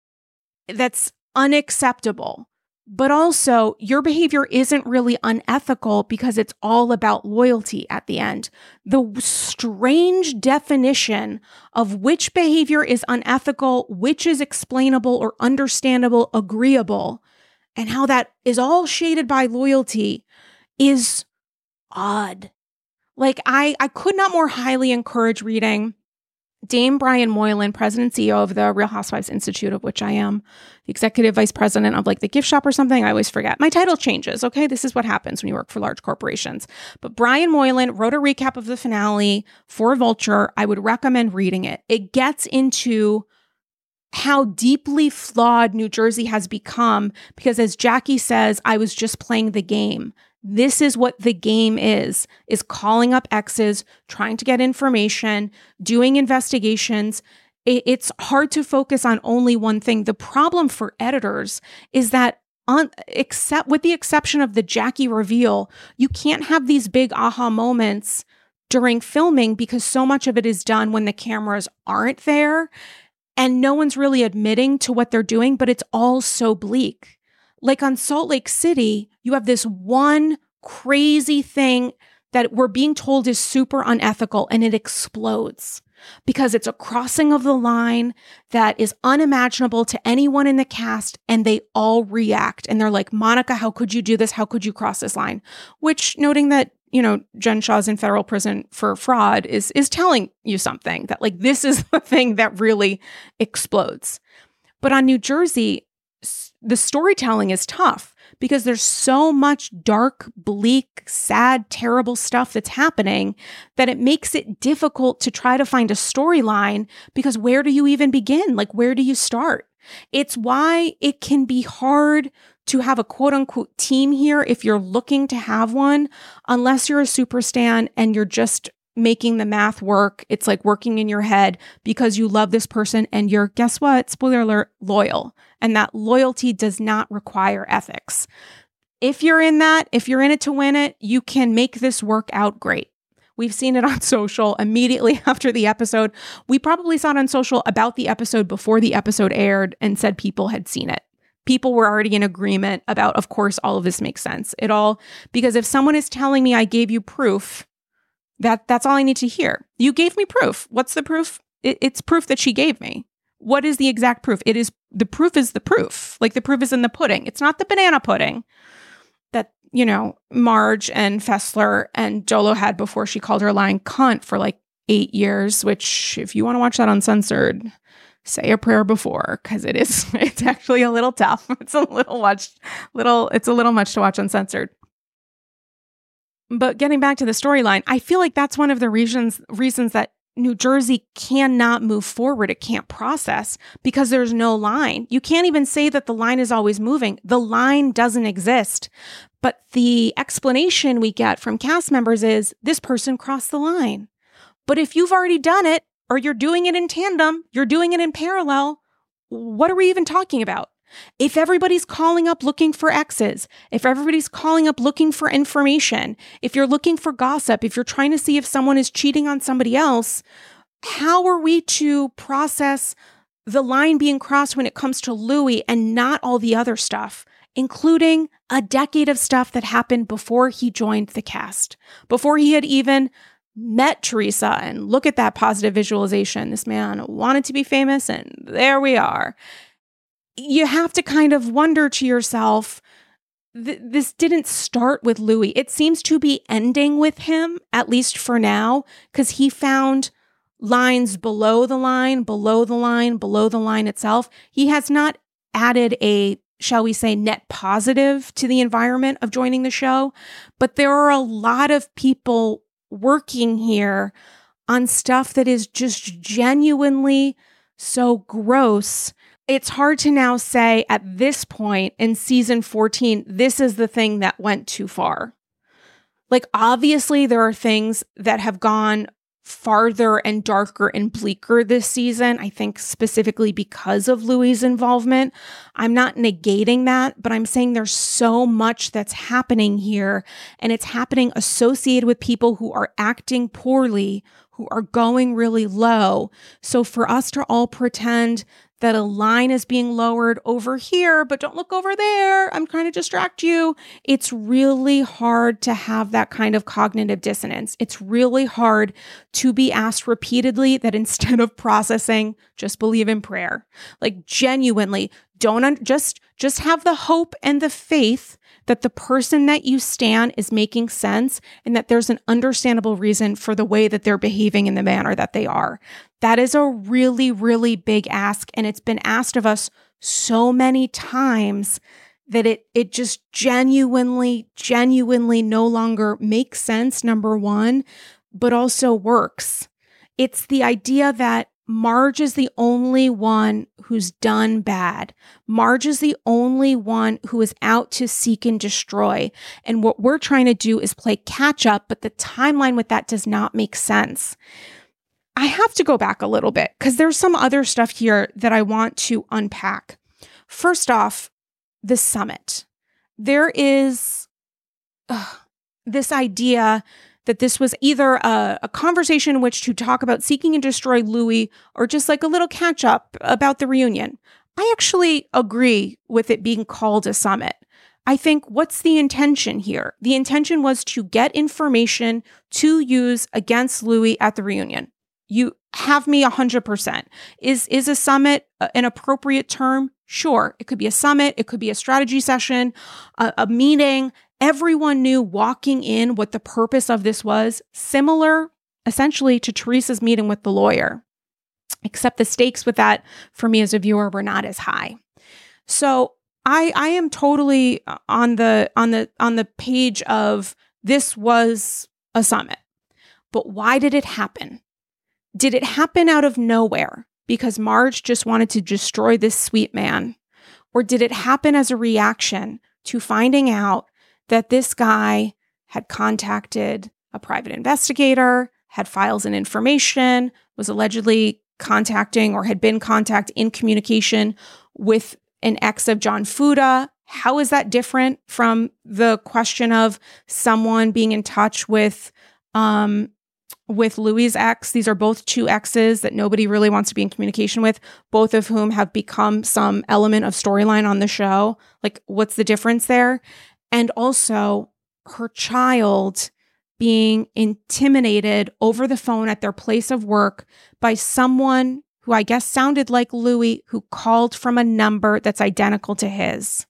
that's unacceptable. But also, your behavior isn't really unethical because it's all about loyalty at the end. The strange definition of which behavior is unethical, which is explainable or understandable, agreeable, and how that is all shaded by loyalty is odd. Like, I, I could not more highly encourage reading Dame Brian Moylan, president and C E O of the Real Housewives Institute, of which I am the executive vice president of like the gift shop or something. I always forget. My title changes. Okay. This is what happens when you work for large corporations. But Brian Moylan wrote a recap of the finale for Vulture. I would recommend reading it. It gets into how deeply flawed New Jersey has become because, as Jackie says, I was just playing the game. This is what the game is, is calling up exes, trying to get information, doing investigations. It's hard to focus on only one thing. The problem for editors is that on, except with the exception of the Jackie reveal, you can't have these big aha moments during filming because so much of it is done when the cameras aren't there and no one's really admitting to what they're doing, but it's all so bleak. Like on Salt Lake City, you have this one crazy thing that we're being told is super unethical and it explodes because it's a crossing of the line that is unimaginable to anyone in the cast and they all react. And they're like, Monica, how could you do this? How could you cross this line? Which, noting that, you know, Jen Shah's in federal prison for fraud is, is telling you something that like, this is the thing that really explodes. But on New Jersey, the storytelling is tough because there's so much dark, bleak, sad, terrible stuff that's happening that it makes it difficult to try to find a storyline because where do you even begin? Like, where do you start? It's why it can be hard to have a quote unquote team here if you're looking to have one, unless you're a super stan and you're just making the math work. It's like working in your head because you love this person and you're, guess what? Spoiler alert, loyal. And that loyalty does not require ethics. If you're in that, if you're in it to win it, you can make this work out great. We've seen it on social immediately after the episode. We probably saw it on social about the episode before the episode aired and said people had seen it. People were already in agreement about, of course, all of this makes sense. It all, because if someone is telling me I gave you proof, That that's all I need to hear. You gave me proof. What's the proof? It, it's proof that she gave me. What is the exact proof? It is the proof is the proof. Like the proof is in the pudding. It's not the banana pudding that, you know, Marge and Fessler and Dolo had before she called her lying cunt for like eight years, which if you want to watch that uncensored, say a prayer before, because it is, it's actually a little tough. It's a little much, little, it's a little much to watch uncensored. But getting back to the storyline, I feel like that's one of the reasons reasons that New Jersey cannot move forward. It can't process because there's no line. You can't even say that the line is always moving. The line doesn't exist. But the explanation we get from cast members is this person crossed the line. But if you've already done it, or you're doing it in tandem, you're doing it in parallel, what are we even talking about? If everybody's calling up looking for exes, if everybody's calling up looking for information, if you're looking for gossip, if you're trying to see if someone is cheating on somebody else, how are we to process the line being crossed when it comes to Louis and not all the other stuff, including a decade of stuff that happened before he joined the cast, before he had even met Teresa? And look at that positive visualization. This man wanted to be famous, and there we are. You have to kind of wonder to yourself, th- this didn't start with Louis. It seems to be ending with him, at least for now, because he found lines below the line, below the line, below the line itself. He has not added a, shall we say, net positive to the environment of joining the show, but there are a lot of people working here on stuff that is just genuinely so gross. It's hard to now say at this point in season fourteen, this is the thing that went too far. Like, obviously, there are things that have gone farther and darker and bleaker this season, I think specifically because of Louis' involvement. I'm not negating that, but I'm saying there's so much that's happening here, and it's happening associated with people who are acting poorly, who are going really low. So for us to all pretend that a line is being lowered over here, but don't look over there, I'm trying to distract you. It's really hard to have that kind of cognitive dissonance. It's really hard to be asked repeatedly that instead of processing, just believe in prayer. Like, genuinely, don't un- just just have the hope and the faith that the person that you stand is making sense and that there's an understandable reason for the way that they're behaving in the manner that they are. That is a really, really big ask. And it's been asked of us so many times that it it just genuinely, genuinely no longer makes sense, number one, but also works. It's the idea that Marge is the only one who's done bad. Marge is the only one who is out to seek and destroy. And what we're trying to do is play catch up, but the timeline with that does not make sense. I have to go back a little bit because there's some other stuff here that I want to unpack. First off, the summit. There is uh, this idea that this was either a, a conversation in which to talk about seeking and destroy Louis or just like a little catch up about the reunion. I actually agree with it being called a summit. I think, what's the intention here? The intention was to get information to use against Louis at the reunion. You have me one hundred percent. Is, is a summit an appropriate term? Sure. It could be a summit. It could be a strategy session, a, a meeting. Everyone knew walking in what the purpose of this was, similar essentially to Teresa's meeting with the lawyer, except the stakes with that for me as a viewer were not as high. So I I am totally on the on the on the page of this was a summit. But why did it happen? Did it happen out of nowhere because Marge just wanted to destroy this sweet man? Or did it happen as a reaction to finding out that this guy had contacted a private investigator, had files and information, was allegedly contacting or had been contact in communication with an ex of John Fuda? How is that different from the question of someone being in touch with um, with Louis' ex? These are both two exes that nobody really wants to be in communication with, both of whom have become some element of storyline on the show. Like, what's the difference there? And also her child being intimidated over the phone at their place of work by someone who I guess sounded like Louis, who called from a number that's identical to his.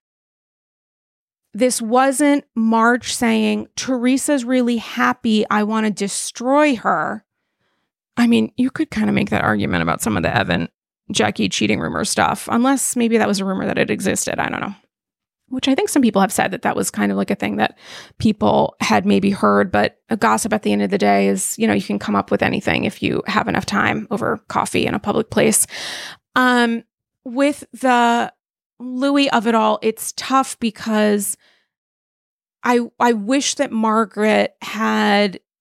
This wasn't Marge saying, Teresa's really happy, I want to destroy her. I mean, you could kind of make that argument about some of the Evan, Jackie cheating rumor stuff, unless maybe that was a rumor that it existed. I don't know. Which I think some people have said that that was kind of like a thing that people had maybe heard, but a gossip at the end of the day is, you know, you can come up with anything if you have enough time over coffee in a public place. Um, with the Louis of it all, it's tough because I I wish that Margaret had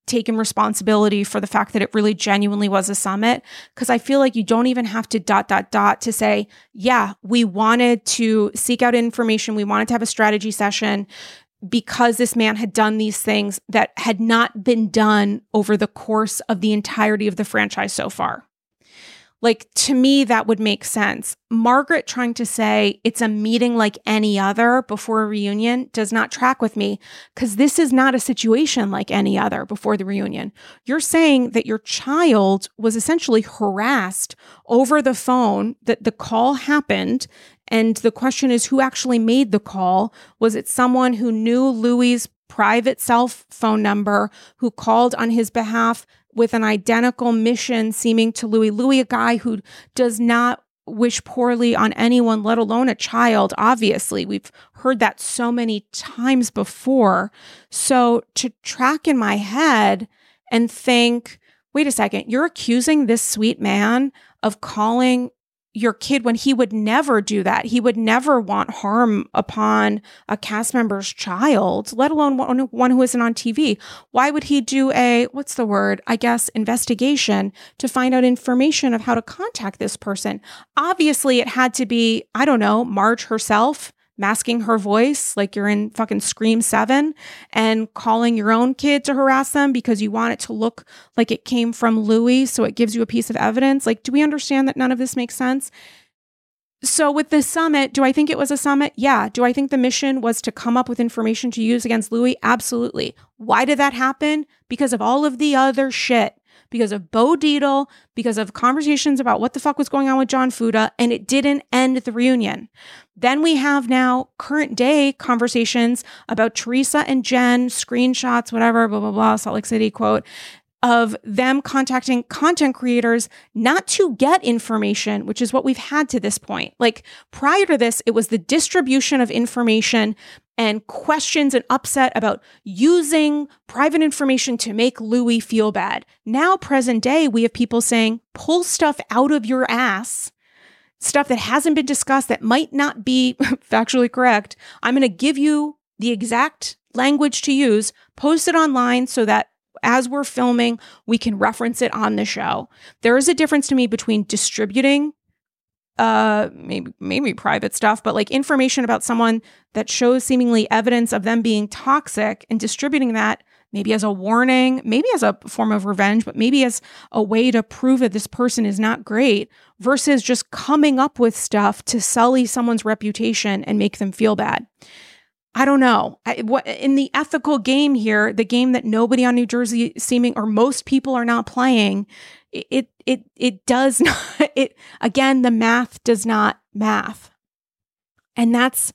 taken responsibility for the fact that it really genuinely was a summit. Because I feel like you don't even have to dot, dot, dot to say, yeah, we wanted to seek out information. We wanted to have a strategy session because this man had done these things that had not been done over the course of the entirety of the franchise so far. Like, to me, that would make sense. Margaret trying to say it's a meeting like any other before a reunion does not track with me, because this is not a situation like any other before the reunion. You're saying that your child was essentially harassed over the phone, that the call happened, and the question is, who actually made the call? Was it someone who knew Louis' private cell phone number, who called on his behalf with an identical mission seeming to Louis? Louis, a guy who does not wish poorly on anyone, let alone a child, obviously. We've heard that so many times before. So to track in my head and think, wait a second, you're accusing this sweet man of calling your kid when he would never do that. He would never want harm upon a cast member's child, let alone one, one who isn't on T V. Why would he do a, what's the word, I guess, investigation to find out information of how to contact this person? Obviously, it had to be, I don't know, Marge herself masking her voice like you're in fucking Scream seven and calling your own kid to harass them because you want it to look like it came from Louis, so it gives you a piece of evidence. Like, do we understand that none of this makes sense? So with this summit, do I think it was a summit? Yeah. Do I think the mission was to come up with information to use against Louis? Absolutely. Why did that happen? Because of all of the other shit. Because of Bo Dietl, because of conversations about what the fuck was going on with John Fuda, and it didn't end the reunion. Then we have now current day conversations about Teresa and Jen, screenshots, whatever, blah, blah, blah, Salt Lake City quote, of them contacting content creators not to get information, which is what we've had to this point. Like, prior to this, it was the distribution of information and questions and upset about using private information to make Louis feel bad. Now, present day, we have people saying, pull stuff out of your ass, stuff that hasn't been discussed, that might not be factually correct. I'm going to give you the exact language to use, post it online so that as we're filming, we can reference it on the show. There is a difference to me between distributing uh maybe maybe private stuff, but like information about someone that shows seemingly evidence of them being toxic, and distributing that maybe as a warning, maybe as a form of revenge, but maybe as a way to prove that this person is not great, versus just coming up with stuff to sully someone's reputation and make them feel bad. I don't know. I, what, in the ethical game here, the game that nobody on New Jersey seeming, or most people are not playing, it it it does not, it again, the math does not math. And that's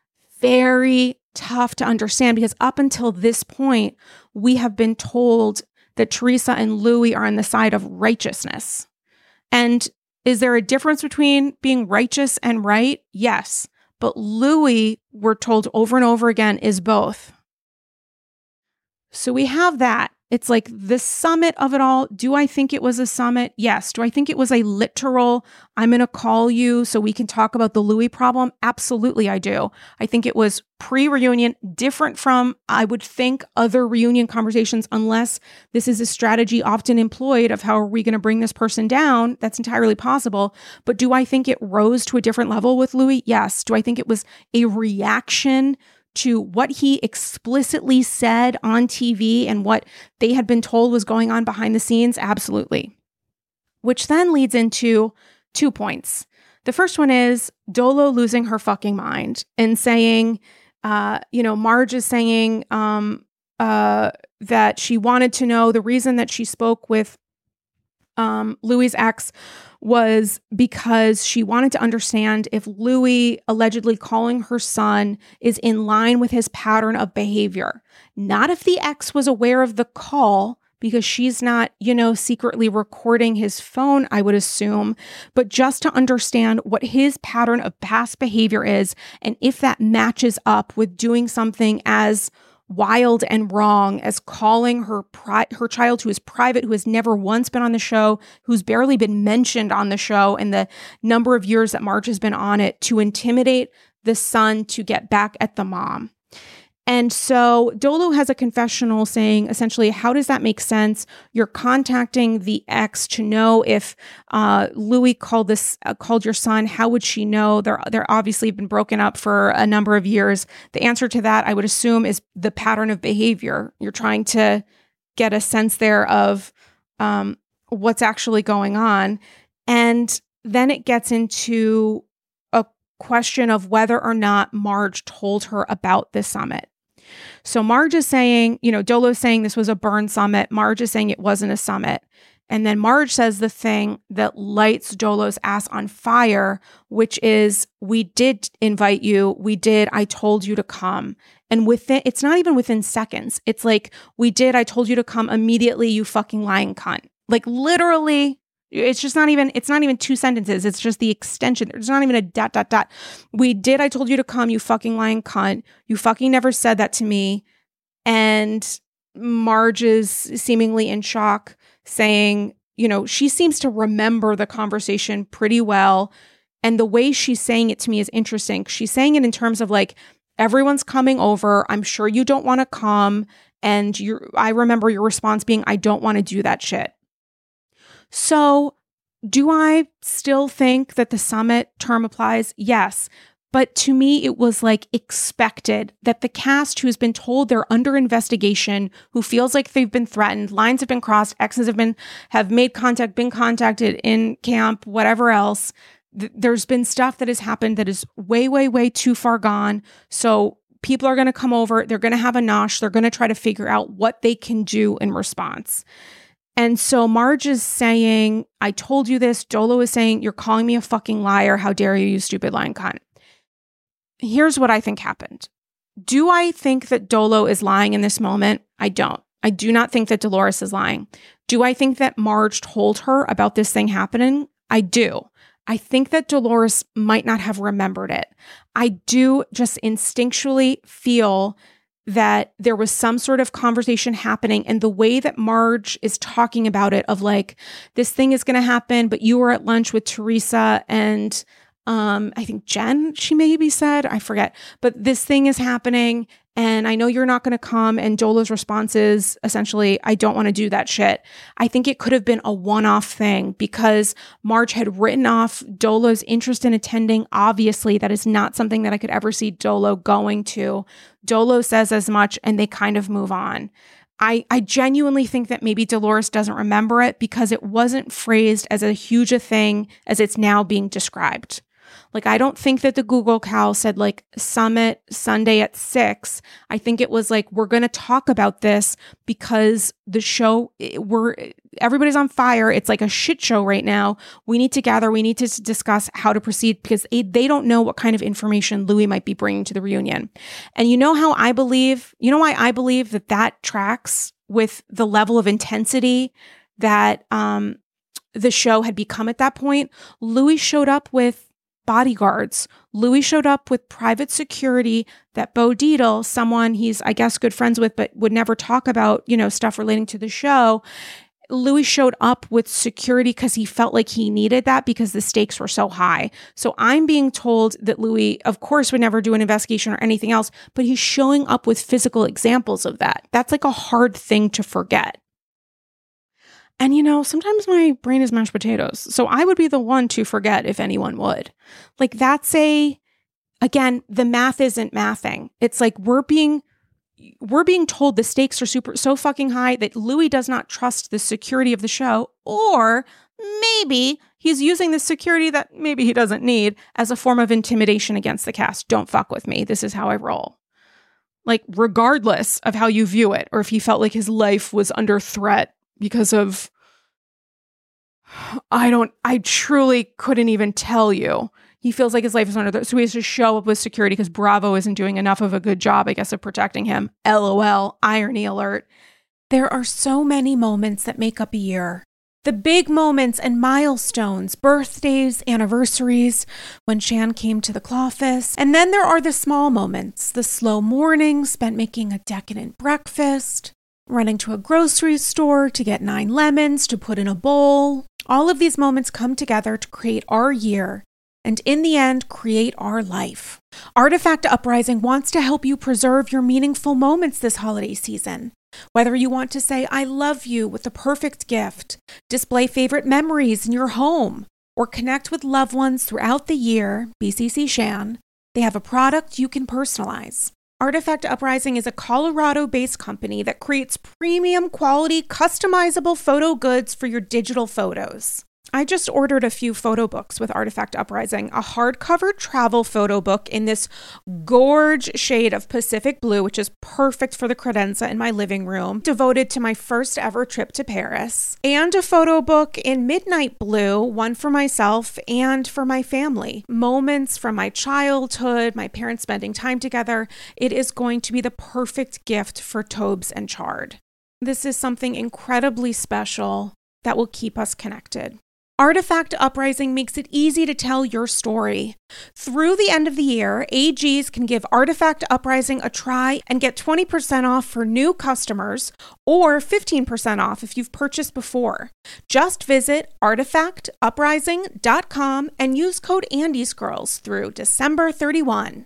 very tough to understand, because up until this point, we have been told that Teresa and Louis are on the side of righteousness. And is there a difference between being righteous and right? Yes. But Louis, we're told over and over again, is both. So we have that. It's like the summit of it all. Do I think it was a summit? Yes. Do I think it was a literal, I'm going to call you so we can talk about the Louis problem? Absolutely, I do. I think it was pre-reunion, different from, I would think, other reunion conversations, unless this is a strategy often employed of how are we going to bring this person down? That's entirely possible. But do I think it rose to a different level with Louis? Yes. Do I think it was a reaction to what he explicitly said on T V and what they had been told was going on behind the scenes? Absolutely. Which then leads into two points. The first one is Dolo losing her fucking mind and saying, uh, you know, Marge is saying um, uh, that she wanted to know the reason that she spoke with um, Louis' ex was because she wanted to understand if Louis allegedly calling her son is in line with his pattern of behavior. Not if the ex was aware of the call, because she's not, you know, secretly recording his phone, I would assume, but just to understand what his pattern of past behavior is, and if that matches up with doing something as wild and wrong as calling her pri- her child, who is private, who has never once been on the show, who's barely been mentioned on the show in the number of years that Marge has been on it, to intimidate the son to get back at the mom. And so Dolo has a confessional saying, essentially, how does that make sense? You're contacting the ex to know if uh, Louis called this uh, called your son. How would she know? They're they're obviously been broken up for a number of years. The answer to that, I would assume, is the pattern of behavior. You're trying to get a sense there of um, what's actually going on, and then it gets into a question of whether or not Marge told her about this summit. So Marge is saying, you know, Dolo is saying this was a burn summit. Marge is saying it wasn't a summit. And then Marge says the thing that lights Dolo's ass on fire, which is, we did invite you. We did. I told you to come. And within, it's not even within seconds. It's like, we did. I told you to come immediately. You fucking lying cunt. Like literally. It's just not even, it's not even two sentences. It's just the extension. There's not even a dot, dot, dot. We did. I told you to come, you fucking lying cunt. You fucking never said that to me. And Marge is seemingly in shock, saying, you know, she seems to remember the conversation pretty well. And the way she's saying it to me is interesting. She's saying it in terms of like, everyone's coming over. I'm sure you don't want to come. And you, I remember your response being, I don't want to do that shit. So do I still think that the summit term applies? Yes. But to me, it was like expected that the cast who's been told they're under investigation, who feels like they've been threatened, lines have been crossed, exes have been, have made contact, been contacted in camp, whatever else. Th- there's been stuff that has happened that is way, way, way too far gone. So people are going to come over. They're going to have a nosh. They're going to try to figure out what they can do in response. And so Marge is saying, I told you this. Dolo is saying, you're calling me a fucking liar. How dare you, you stupid lying cunt. Here's what I think happened. Do I think that Dolo is lying in this moment? I don't. I do not think that Dolores is lying. Do I think that Marge told her about this thing happening? I do. I think that Dolores might not have remembered it. I do just instinctually feel that there was some sort of conversation happening, and the way that Marge is talking about it of like, this thing is going to happen, but you were at lunch with Teresa and um, I think Jen, she maybe said, I forget, but this thing is happening and I know you're not going to come. And Dolo's response is essentially, I don't want to do that shit. I think it could have been a one-off thing because Marge had written off Dolo's interest in attending. Obviously, that is not something that I could ever see Dolo going to. Dolo says as much and they kind of move on. I, I genuinely think that maybe Dolores doesn't remember it because it wasn't phrased as a huge a thing as it's now being described. Like, I don't think that the Google Cal said like summit Sunday at six. I think it was like, we're going to talk about this because the show, we're, everybody's on fire. It's like a shit show right now. We need to gather. We need to discuss how to proceed because they, they don't know what kind of information Louis might be bringing to the reunion. And you know how I believe, you know why I believe that that tracks with the level of intensity that um, the show had become at that point? Louis showed up with bodyguards. Louis showed up with private security that Bo Dietl, someone he's, I guess, good friends with, but would never talk about, you know, stuff relating to the show. Louis showed up with security because he felt like he needed that because the stakes were so high. So I'm being told that Louis, of course, would never do an investigation or anything else, but he's showing up with physical examples of that. That's like a hard thing to forget. And, you know, sometimes my brain is mashed potatoes. So I would be the one to forget if anyone would. Like, that's a, again, the math isn't mathing. It's like we're being, we're being told the stakes are super, so fucking high that Louis does not trust the security of the show. Or maybe he's using the security that maybe he doesn't need as a form of intimidation against the cast. Don't fuck with me. This is how I roll. Like, regardless of how you view it, or if he felt like his life was under threat because of, I don't, I truly couldn't even tell you. He feels like his life is under threat. So he has to show up with security because Bravo isn't doing enough of a good job, I guess, of protecting him. LOL, irony alert. There are so many moments that make up a year. The big moments and milestones, birthdays, anniversaries, when Shan came to the Clawfist. And then there are the small moments, the slow mornings spent making a decadent breakfast, running to a grocery store to get nine lemons to put in a bowl. All of these moments come together to create our year. and in the end, create our life. Artifact Uprising wants to help you preserve your meaningful moments this holiday season. Whether you want to say, I love you with the perfect gift, display favorite memories in your home, or connect with loved ones throughout the year, B C C Shan, they have a product you can personalize. Artifact Uprising is a Colorado-based company that creates premium quality, customizable photo goods for your digital photos. I just ordered a few photo books with Artifact Uprising, a hardcover travel photo book in this gorge shade of Pacific blue, which is perfect for the credenza in my living room, devoted to my first ever trip to Paris, and a photo book in midnight blue, one for myself and for my family. Moments from my childhood, my parents spending time together. It is going to be the perfect gift for Tobes and Chard. This is something incredibly special that will keep us connected. Artifact Uprising makes it easy to tell your story. Through the end of the year, A Gs can give Artifact Uprising a try and get twenty percent off for new customers or fifteen percent off if you've purchased before. Just visit artifact uprising dot com and use code AndysGirls through December thirty-first.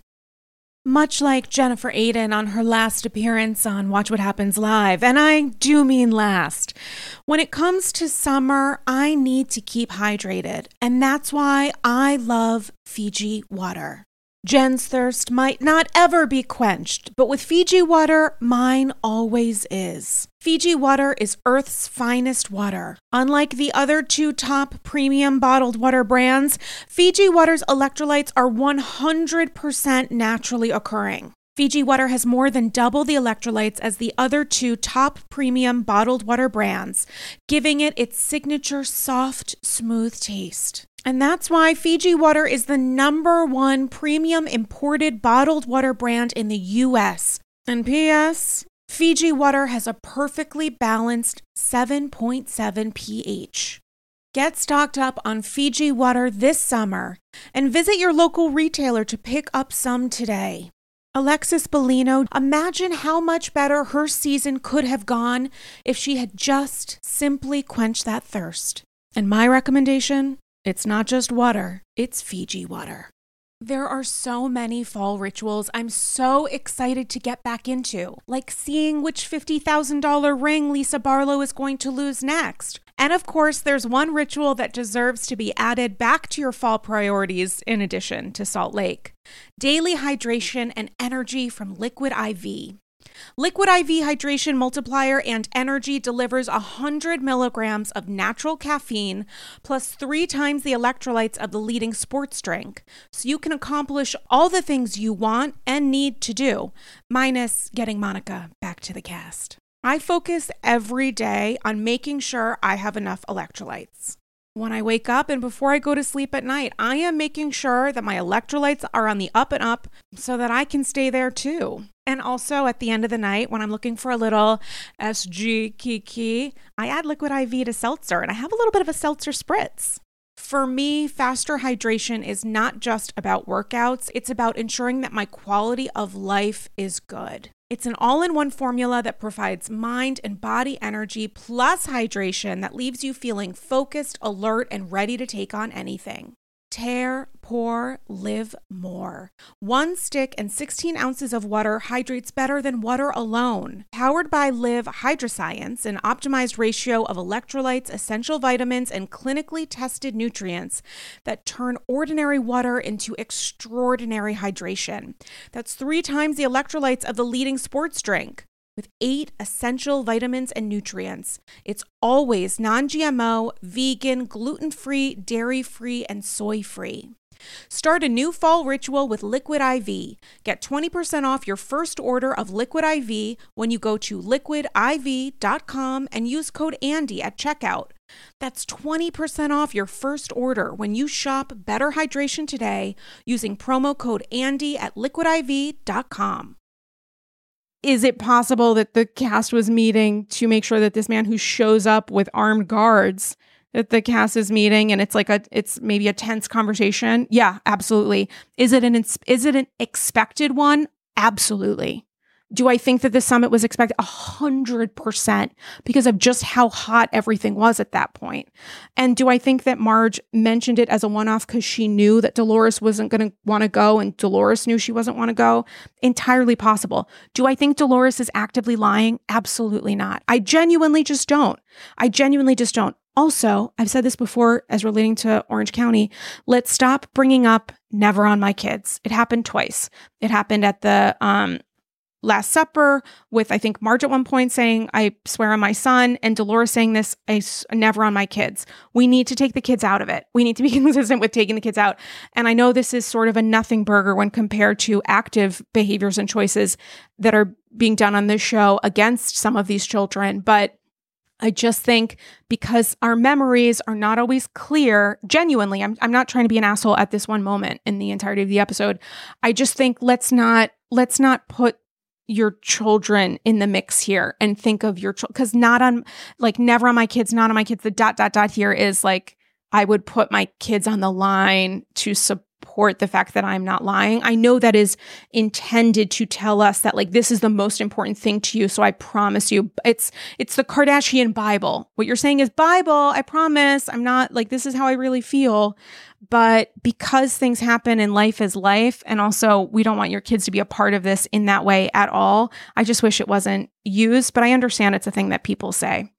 Much like Jennifer Aydin on her last appearance on Watch What Happens Live, and I do mean last, when it comes to summer, I need to keep hydrated, and that's why I love Fiji water. Jen's thirst might not ever be quenched, but with Fiji water, mine always is. Fiji water is Earth's finest water. Unlike the other two top premium bottled water brands, Fiji water's electrolytes are one hundred percent naturally occurring. Fiji water has more than double the electrolytes as the other two top premium bottled water brands, giving it its signature soft, smooth taste. And that's why Fiji water is the number one premium imported bottled water brand in the U S. And P S, Fiji water has a perfectly balanced seven point seven pH. Get stocked up on Fiji water this summer and visit your local retailer to pick up some today. Alexis Bellino, imagine how much better her season could have gone if she had just simply quenched that thirst. And my recommendation? It's not just water, it's Fiji water. There are so many fall rituals I'm so excited to get back into, like seeing which fifty thousand dollars ring Lisa Barlow is going to lose next. And of course, there's one ritual that deserves to be added back to your fall priorities in addition to Salt Lake. Daily hydration and energy from Liquid I V. Liquid I V Hydration Multiplier and Energy delivers one hundred milligrams of natural caffeine plus three times the electrolytes of the leading sports drink, so you can accomplish all the things you want and need to do, minus getting Monica back to the cast. I focus every day on making sure I have enough electrolytes. When I wake up and before I go to sleep at night, I am making sure that my electrolytes are on the up and up so that I can stay there too. And also at the end of the night, when I'm looking for a little S G kiki, I add Liquid I V to seltzer and I have a little bit of a seltzer spritz. For me, faster hydration is not just about workouts. It's about ensuring that my quality of life is good. It's an all-in-one formula that provides mind and body energy plus hydration that leaves you feeling focused, alert, and ready to take on anything. Tear, pour, live more. One stick and sixteen ounces of water hydrates better than water alone. Powered by Live Hydroscience, an optimized ratio of electrolytes, essential vitamins, and clinically tested nutrients that turn ordinary water into extraordinary hydration. That's three times the electrolytes of the leading sports drink. With eight essential vitamins and nutrients. It's always non-G M O, vegan, gluten-free, dairy-free, and soy-free. Start a new fall ritual with Liquid I V. Get twenty percent off your first order of Liquid I V when you go to liquid I V dot com and use code Andy at checkout. That's twenty percent off your first order when you shop Better Hydration today using promo code Andy at liquid I V dot com. Is it possible that the cast was meeting to make sure that this man who shows up with armed guards, that the cast is meeting and it's like a, it's maybe a tense conversation? Yeah, absolutely. Is it an, is it an expected one? Absolutely. Do I think that the summit was expected? A hundred percent, because of just how hot everything was at that point. And do I think that Marge mentioned it as a one-off because she knew that Dolores wasn't going to want to go and Dolores knew she wasn't want to go? Entirely possible. Do I think Dolores is actively lying? Absolutely not. I genuinely just don't. I genuinely just don't. Also, I've said this before as relating to Orange County, let's stop bringing up never on my kids. It happened twice. It happened at the um, Last Supper with, I think, Marge at one point saying, I swear on my son, and Dolores saying this, I s- never on my kids. We need to take the kids out of it. We need to be consistent with taking the kids out. And I know this is sort of a nothing burger when compared to active behaviors and choices that are being done on this show against some of these children, but I just think because our memories are not always clear, genuinely, I'm I'm not trying to be an asshole at this one moment in the entirety of the episode. I just think let's not let's not put your children in the mix here and think of your children, because not on, like, never on my kids, not on my kids. The dot dot dot here is like, I would put my kids on the line to support the fact that I'm not lying. I know that is intended to tell us that, like, this is the most important thing to you. So I promise you, it's it's the Kardashian Bible. What you're saying is Bible. I promise. I'm not, like, this is how I really feel. But because things happen and life is life, and also we don't want your kids to be a part of this in that way at all. I just wish it wasn't used, but I understand it's a thing that people say.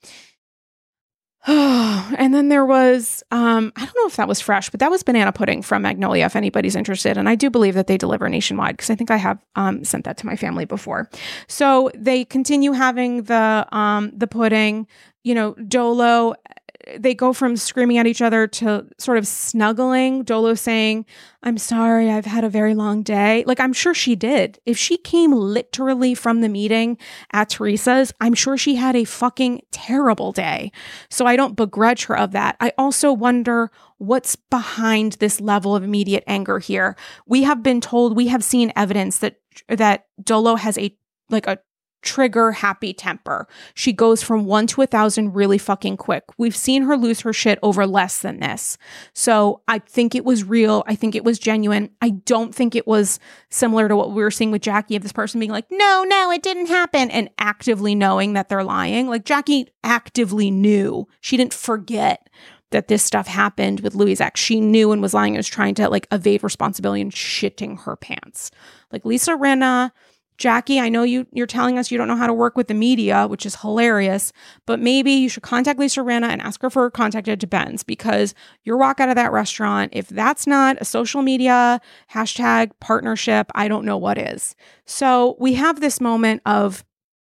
And then there was, um, I don't know if that was fresh, but that was banana pudding from Magnolia, if anybody's interested. And I do believe that they deliver nationwide, because I think I have um, sent that to my family before. So they continue having the um, the pudding, you know, Dolo. They go from screaming at each other to sort of snuggling. Dolo saying, I'm sorry, I've had a very long day. Like, I'm sure she did. If she came literally from the meeting at Teresa's, I'm sure she had a fucking terrible day. So I don't begrudge her of that. I also wonder what's behind this level of immediate anger here. We have been told, we have seen evidence that that Dolo has a like a trigger happy temper. She goes from one to a thousand really fucking quick. We've seen her lose her shit over less than this. So I think it was real. I think it was genuine. I don't think it was similar to what we were seeing with Jackie, of this person being like, no, no, it didn't happen, and actively knowing that they're lying. Like, Jackie actively knew. She didn't forget that this stuff happened with Louis' ex. She knew and was lying and was trying to, like, evade responsibility and shitting her pants. Like, Lisa Rinna, Jackie, I know you, you're telling us you don't know how to work with the media, which is hilarious, but maybe you should contact Lisa Rinna and ask her for her contact at Ben's, because your walk out of that restaurant, if that's not a social media hashtag partnership, I don't know what is. So we have this moment of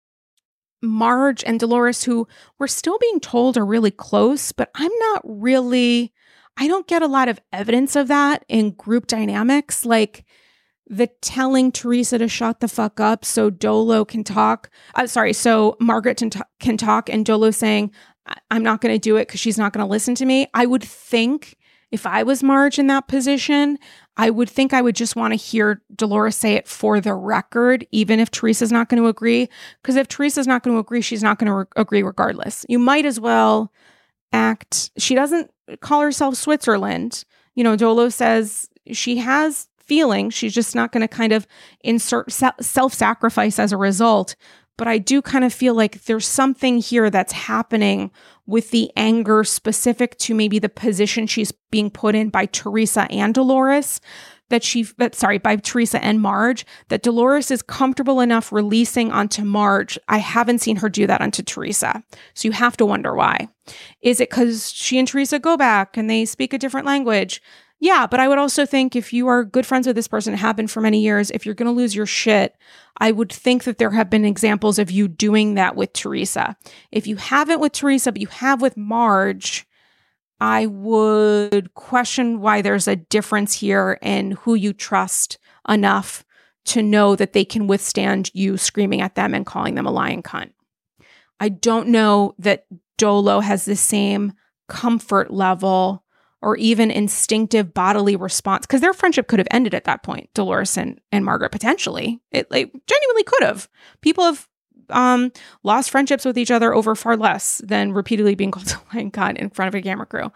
Marge and Dolores, who we're still being told are really close, but I'm not really, I don't get a lot of evidence of that in group dynamics. Like, the telling Teresa to shut the fuck up so Dolo can talk. Uh, sorry, so Margaret can, t- can talk, and Dolo saying, I'm not going to do it because she's not going to listen to me. I would think if I was Marge in that position, I would think I would just want to hear Dolores say it for the record, even if Teresa's not going to agree. Because if Teresa's not going to agree, she's not going to re- agree regardless. You might as well act. She doesn't call herself Switzerland. You know, Dolo says she has feeling. She's just not going to kind of insert self-sacrifice as a result. But I do kind of feel like there's something here that's happening with the anger specific to maybe the position she's being put in by Teresa and Dolores, that she, that, sorry, by Teresa and Marge, that Dolores is comfortable enough releasing onto Marge. I haven't seen her do that onto Teresa. So you have to wonder why. Is it because she and Teresa go back and they speak a different language? Yeah, but I would also think if you are good friends with this person, have been for many years, if you're going to lose your shit, I would think that there have been examples of you doing that with Teresa. If you haven't with Teresa, but you have with Marge, I would question why there's a difference here in who you trust enough to know that they can withstand you screaming at them and calling them a lying cunt. I don't know that Dolo has the same comfort level or even instinctive bodily response, because their friendship could have ended at that point, Dolores and, and Margaret, potentially. It like, genuinely could have. People have um, lost friendships with each other over far less than repeatedly being called a lying cunt in front of a camera crew.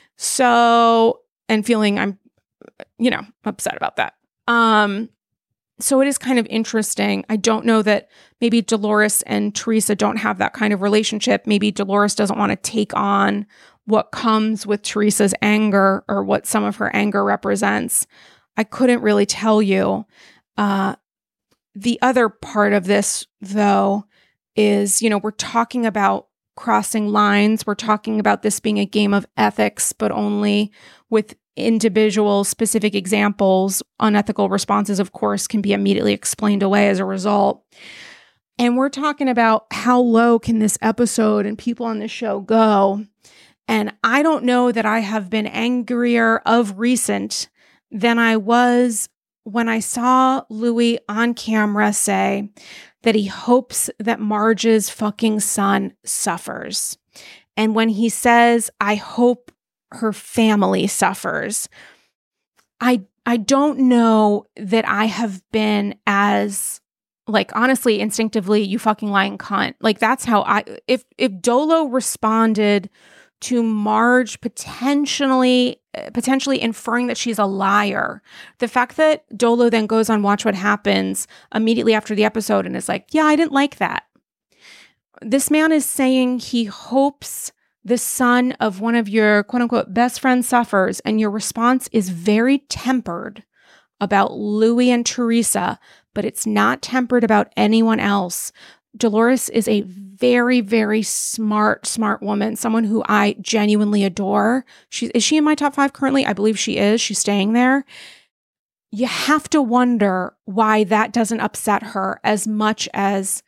So, and feeling I'm, you know, upset about that. Um, so it is kind of interesting. I don't know that maybe Dolores and Teresa don't have that kind of relationship. Maybe Dolores doesn't want to take on what comes with Teresa's anger or what some of her anger represents. I couldn't really tell you. Uh, the other part of this, though, is, you know, we're talking about crossing lines. We're talking about this being a game of ethics, but only with individual specific examples. Unethical responses, of course, can be immediately explained away as a result. And we're talking about how low can this episode and people on this show go. And I don't know that I have been angrier of recent than I was when I saw Louis on camera say that he hopes that Marge's fucking son suffers. And when he says, I hope her family suffers, I I don't know that I have been as, like, honestly, instinctively, you fucking lying cunt. Like, that's how I, if if Dolo responded to Marge potentially potentially inferring that she's a liar, the fact that Dolo then goes on Watch What Happens immediately after the episode and is like, yeah, I didn't like that. This man is saying he hopes the son of one of your quote unquote best friends suffers, and your response is very tempered about Louis and Teresa, but it's not tempered about anyone else. Dolores is a very, very smart, smart woman, someone who I genuinely adore. She, is she in my top five currently? I believe she is. She's staying there. You have to wonder why that doesn't upset her as much as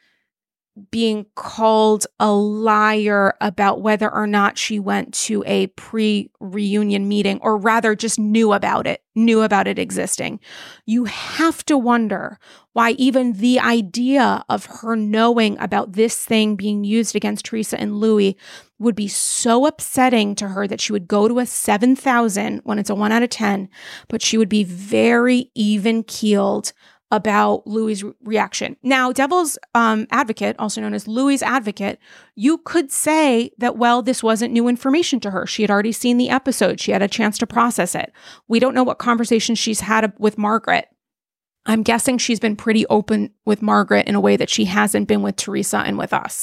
being called a liar about whether or not she went to a pre-reunion meeting, or rather just knew about it, knew about it existing. You have to wonder why even the idea of her knowing about this thing being used against Teresa and Louis would be so upsetting to her that she would go to a seven thousand when it's a one out of ten, but she would be very even-keeled about Louis' re- reaction. Now, Devil's um, Advocate, also known as Louis' Advocate, you could say that, well, this wasn't new information to her. She had already seen the episode. She had a chance to process it. We don't know what conversations she's had with Margaret. I'm guessing she's been pretty open with Margaret in a way that she hasn't been with Teresa and with us,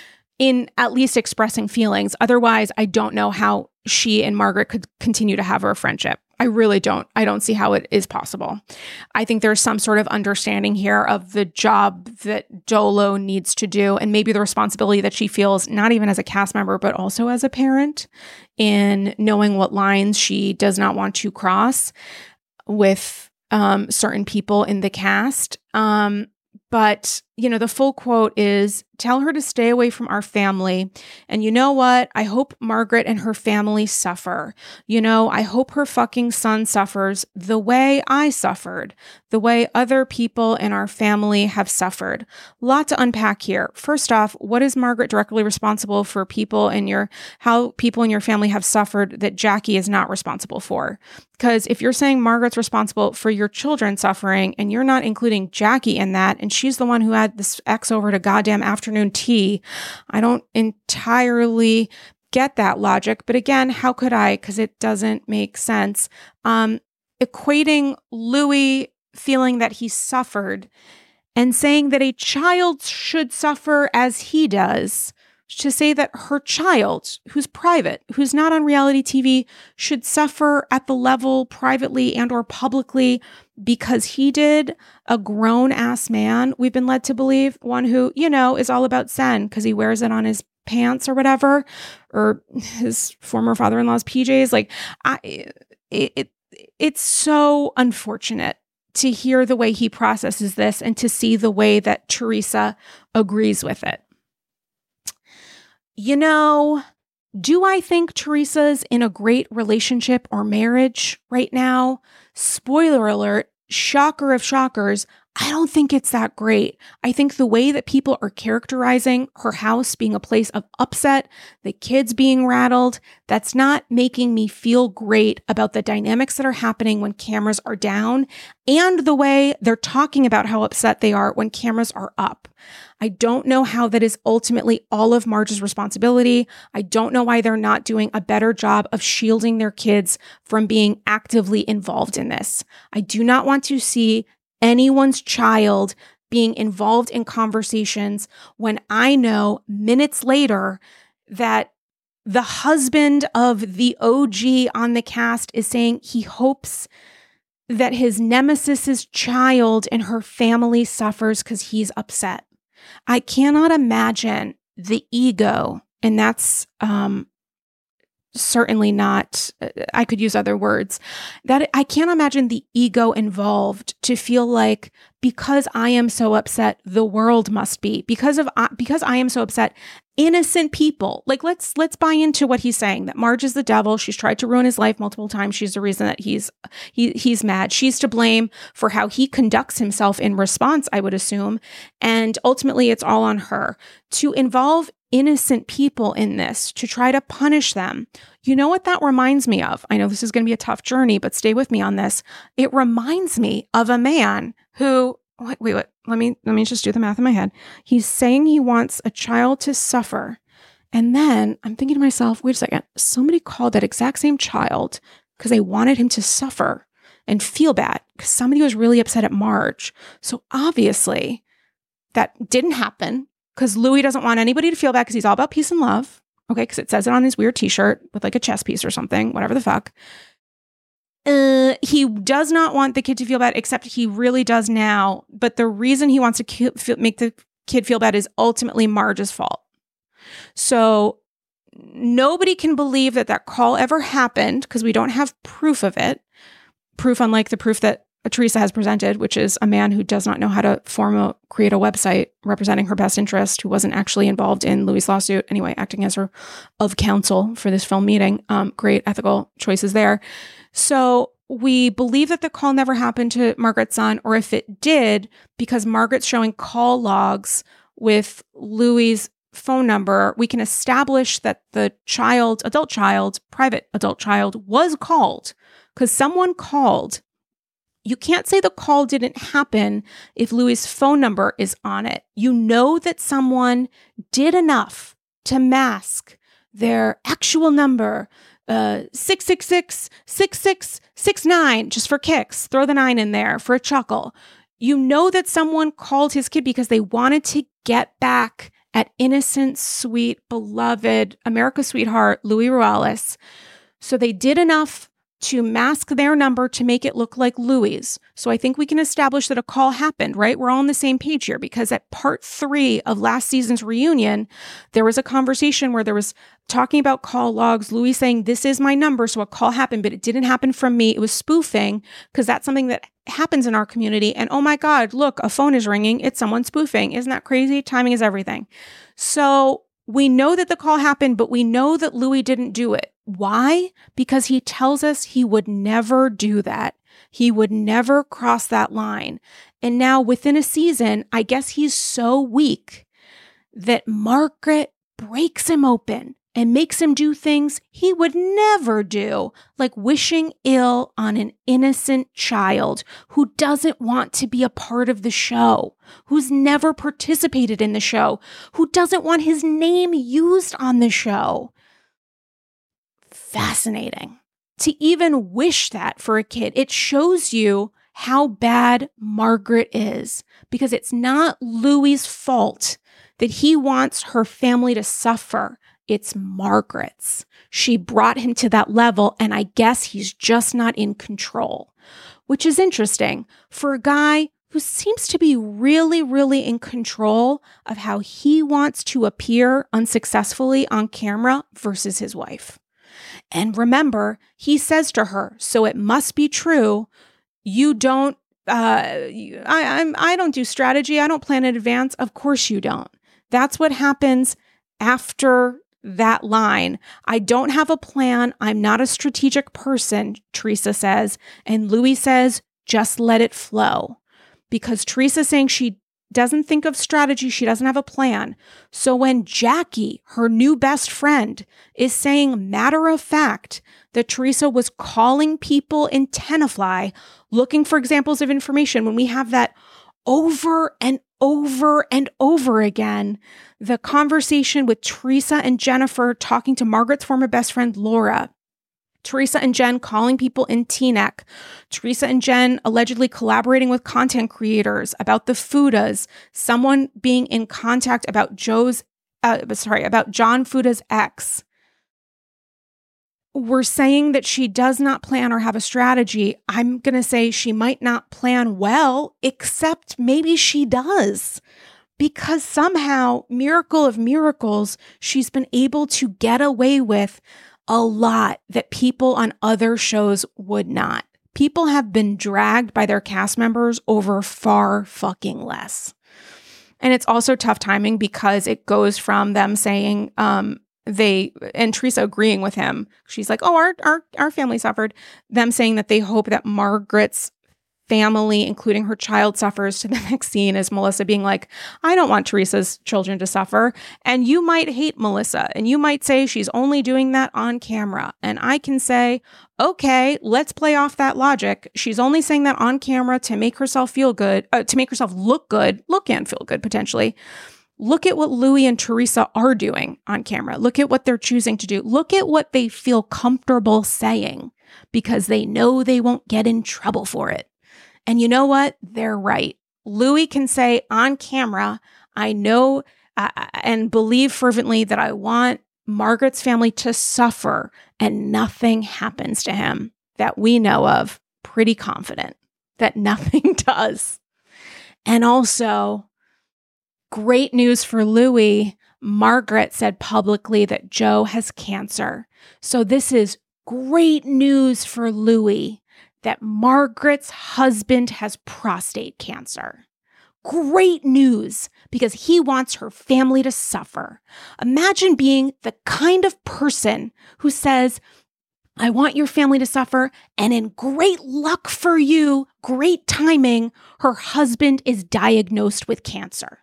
in at least expressing feelings. Otherwise, I don't know how she and Margaret could continue to have a friendship. I really don't. I don't see how it is possible. I think there's some sort of understanding here of the job that Dolo needs to do, and maybe the responsibility that she feels, not even as a cast member, but also as a parent, in knowing what lines she does not want to cross with um, certain people in the cast. Um, but, you know, the full quote is, tell her to stay away from our family. And you know what? I hope Margaret and her family suffer. You know, I hope her fucking son suffers the way I suffered, the way other people in our family have suffered. Lot to unpack here. First off, what is Margaret directly responsible for people in your, how people in your family have suffered that Jackie is not responsible for? Because if you're saying Margaret's responsible for your children suffering and you're not including Jackie in that, and she's the one who had this ex over to goddamn afternoon tea, I don't entirely get that logic. But again, how could I? Because it doesn't make sense. Um, equating Louis feeling that he suffered and saying that a child should suffer as he does, to say that her child, who's private, who's not on reality T V, should suffer at the level privately and or publicly because he did, a grown-ass man, we've been led to believe, one who, you know, is all about Zen because he wears it on his pants or whatever, or his former father-in-law's P Js. Like, I, it, it it's so unfortunate to hear the way he processes this and to see the way that Teresa agrees with it. You know, do I think Teresa's in a great relationship or marriage right now? Spoiler alert, shocker of shockers, I don't think it's that great. I think the way that people are characterizing her house being a place of upset, the kids being rattled, that's not making me feel great about the dynamics that are happening when cameras are down, and the way they're talking about how upset they are when cameras are up. I don't know how that is ultimately all of Marge's responsibility. I don't know why they're not doing a better job of shielding their kids from being actively involved in this. I do not want to see anyone's child being involved in conversations when I know minutes later that the husband of the O G on the cast is saying he hopes that his nemesis's child and her family suffers because he's upset. I cannot imagine the ego, and that's um, certainly not, I could use other words, that I can't imagine the ego involved to feel like because I am so upset, the world must be. Because of because I am so upset, innocent people, like let's let's buy into what he's saying, that Marge is the devil. She's tried to ruin his life multiple times. She's the reason that he's he he's mad. She's to blame for how he conducts himself in response, I would assume. And ultimately, it's all on her. To involve innocent people in this, to try to punish them. You know what that reminds me of? I know this is going to be a tough journey, but stay with me on this. It reminds me of a man who, wait, wait, wait, let me, let me just do the math in my head. He's saying he wants a child to suffer. And then I'm thinking to myself, wait a second, somebody called that exact same child because they wanted him to suffer and feel bad because somebody was really upset at Marge. So obviously that didn't happen, because Louis doesn't want anybody to feel bad because he's all about peace and love. Okay, because it says it on his weird t-shirt with like a chess piece or something, whatever the fuck. Uh, he does not want the kid to feel bad, except he really does now. But the reason he wants to ki- feel, make the kid feel bad is ultimately Marge's fault. So nobody can believe that that call ever happened because we don't have proof of it. Proof unlike the proof that Teresa has presented, which is a man who does not know how to form a, create a website representing her best interest, who wasn't actually involved in Louis' lawsuit. Anyway, acting as her of counsel for this film meeting. Um, great ethical choices there. So we believe that the call never happened to Margaret's son, or if it did, because Margaret's showing call logs with Louis' phone number, we can establish that the child, adult child, private adult child was called because someone called. You can't say the call didn't happen if Louis' phone number is on it. You know that someone did enough to mask their actual number, uh, six six six, six six six nine, just for kicks. Throw the nine in there for a chuckle. You know that someone called his kid because they wanted to get back at innocent, sweet, beloved America's sweetheart, Louis Ruelas. So they did enough to mask their number to make it look like Louis'. So I think we can establish that a call happened, right? We're all on the same page here, because at part three of last season's reunion, there was a conversation where there was talking about call logs, Louis saying, this is my number, so a call happened, but it didn't happen from me. It was spoofing, because that's something that happens in our community. And oh my God, look, a phone is ringing. It's someone spoofing. Isn't that crazy? Timing is everything. So we know that the call happened, but we know that Louis didn't do it. Why? Because he tells us he would never do that. He would never cross that line. And now within a season, I guess he's so weak that Margaret breaks him open and makes him do things he would never do, like wishing ill on an innocent child who doesn't want to be a part of the show, who's never participated in the show, who doesn't want his name used on the show. Fascinating. To even wish that for a kid, it shows you how bad Margaret is, because it's not Louis' fault that he wants her family to suffer. It's Margaret's. She brought him to that level, and I guess he's just not in control, which is interesting for a guy who seems to be really, really in control of how he wants to appear unsuccessfully on camera versus his wife. And remember, he says to her, so it must be true. You don't, uh, I, I'm, I don't do strategy. I don't plan in advance. Of course you don't. That's what happens after that line. I don't have a plan. I'm not a strategic person, Teresa says. And Louis says, just let it flow. Because Teresa's saying she doesn't think of strategy. She doesn't have a plan. So when Jackie, her new best friend, is saying matter of fact that Teresa was calling people in Tenafly, looking for examples of information, when we have that over and over and over again, the conversation with Teresa and Jennifer talking to Margaret's former best friend, Laura, Teresa and Jen calling people in Teaneck. Teresa and Jen allegedly collaborating with content creators about the Fudas. Someone being in contact about Joe's, uh, sorry, about John Fuda's ex. We're saying that she does not plan or have a strategy. I'm going to say she might not plan well, except maybe she does. Because somehow, miracle of miracles, she's been able to get away with a lot that people on other shows would not. People have been dragged by their cast members over far fucking less. And it's also tough timing because it goes from them saying, um, they, and Teresa agreeing with him. She's like, oh, our, our, our family suffered. Them saying that they hope that Margaret's family, including her child, suffers, to the next scene is Melissa being like, I don't want Teresa's children to suffer. And you might hate Melissa and you might say she's only doing that on camera. And I can say, okay, let's play off that logic. She's only saying that on camera to make herself feel good, uh, to make herself look good, look and feel good potentially. Look at what Louis and Teresa are doing on camera. Look at what they're choosing to do. Look at what they feel comfortable saying because they know they won't get in trouble for it. And you know what? They're right. Louis can say on camera, I know uh, and believe fervently that I want Margaret's family to suffer and nothing happens to him that we know of. Pretty confident that nothing does. And also, great news for Louis. Margaret said publicly that Joe has cancer. So this is great news for Louis that Margaret's husband has prostate cancer. Great news because he wants her family to suffer. Imagine being the kind of person who says, I want your family to suffer, and in great luck for you, great timing, her husband is diagnosed with cancer.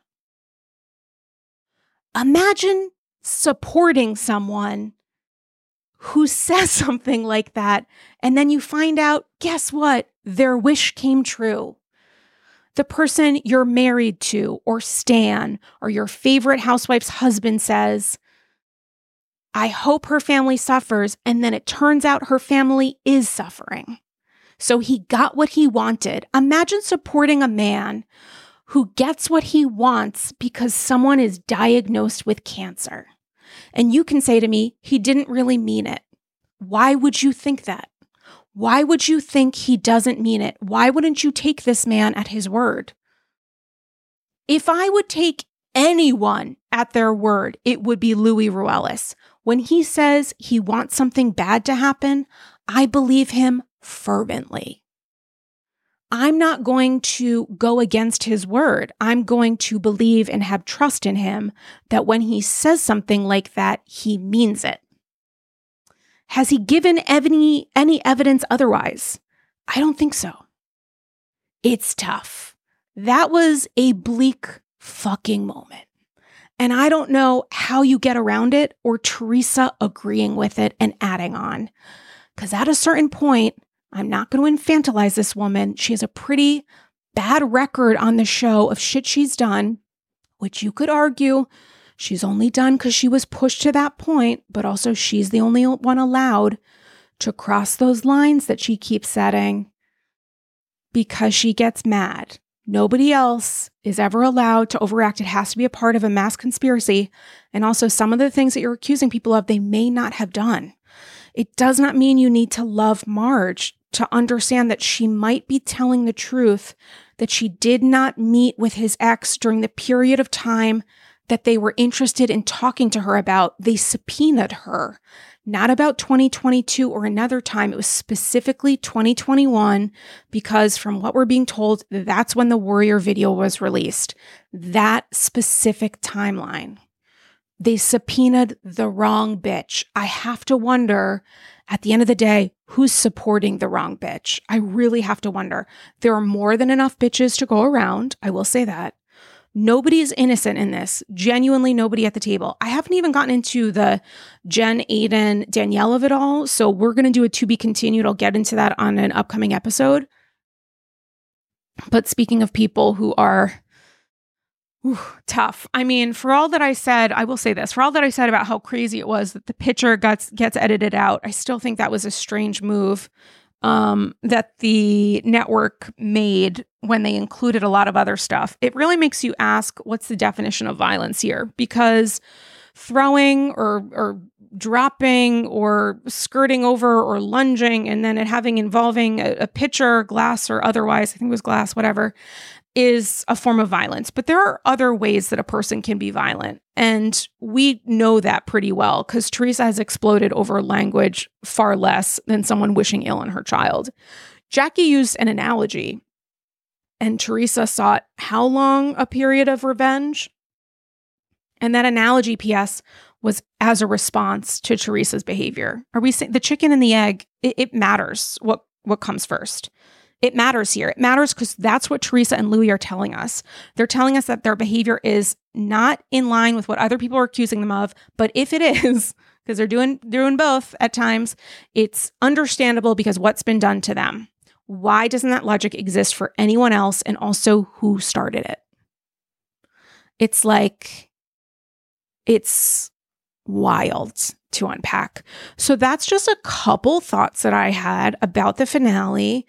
Imagine supporting someone who says something like that, and then you find out, guess what? Their wish came true. The person you're married to, or Stan, or your favorite housewife's husband says, I hope her family suffers, and then it turns out her family is suffering. So he got what he wanted. Imagine supporting a man who gets what he wants because someone is diagnosed with cancer. And you can say to me, he didn't really mean it. Why would you think that? Why would you think he doesn't mean it? Why wouldn't you take this man at his word? If I would take anyone at their word, it would be Louis Ruelas. When he says he wants something bad to happen, I believe him fervently. I'm not going to go against his word. I'm going to believe and have trust in him that when he says something like that, he means it. Has he given any, any evidence otherwise? I don't think so. It's tough. That was a bleak fucking moment. And I don't know how you get around it or Teresa agreeing with it and adding on. Because at a certain point, I'm not going to infantilize this woman. She has a pretty bad record on the show of shit she's done, which you could argue she's only done because she was pushed to that point, but also she's the only one allowed to cross those lines that she keeps setting because she gets mad. Nobody else is ever allowed to overact. It has to be a part of a mass conspiracy. And also some of the things that you're accusing people of, they may not have done. It does not mean you need to love Marge to understand that she might be telling the truth, that she did not meet with his ex during the period of time that they were interested in talking to her about. They subpoenaed her, not about twenty twenty-two or another time. It was specifically twenty twenty-one because from what we're being told, that's when the Warrior video was released. That specific timeline. They subpoenaed the wrong bitch. I have to wonder, at the end of the day, who's supporting the wrong bitch? I really have to wonder. There are more than enough bitches to go around. I will say that. Nobody is innocent in this. Genuinely nobody at the table. I haven't even gotten into the Jen, Aiden, Danielle of it all. So we're going to do a to be continued. I'll get into that on an upcoming episode. But speaking of people who are Whew, tough. I mean, for all that I said, I will say this, for all that I said about how crazy it was that the picture gets, gets edited out, I still think that was a strange move um, that the network made when they included a lot of other stuff. It really makes you ask, what's the definition of violence here? Because throwing or, or dropping or skirting over or lunging and then it having involving a, a pitcher, glass or otherwise, I think it was glass, whatever, is a form of violence. But there are other ways that a person can be violent. And we know that pretty well because Teresa has exploded over language far less than someone wishing ill on her child. Jackie used an analogy, and Teresa sought how long a period of revenge? And that analogy, P S, was as a response to Teresa's behavior. Are we saying the chicken and the egg? It, it matters what, what comes first. It matters here. It matters because that's what Teresa and Louis are telling us. They're telling us that their behavior is not in line with what other people are accusing them of. But if it is, because they're doing, doing both at times, it's understandable because what's been done to them. Why doesn't that logic exist for anyone else? And also who started it? It's like, it's wild to unpack. So that's just a couple thoughts that I had about the finale.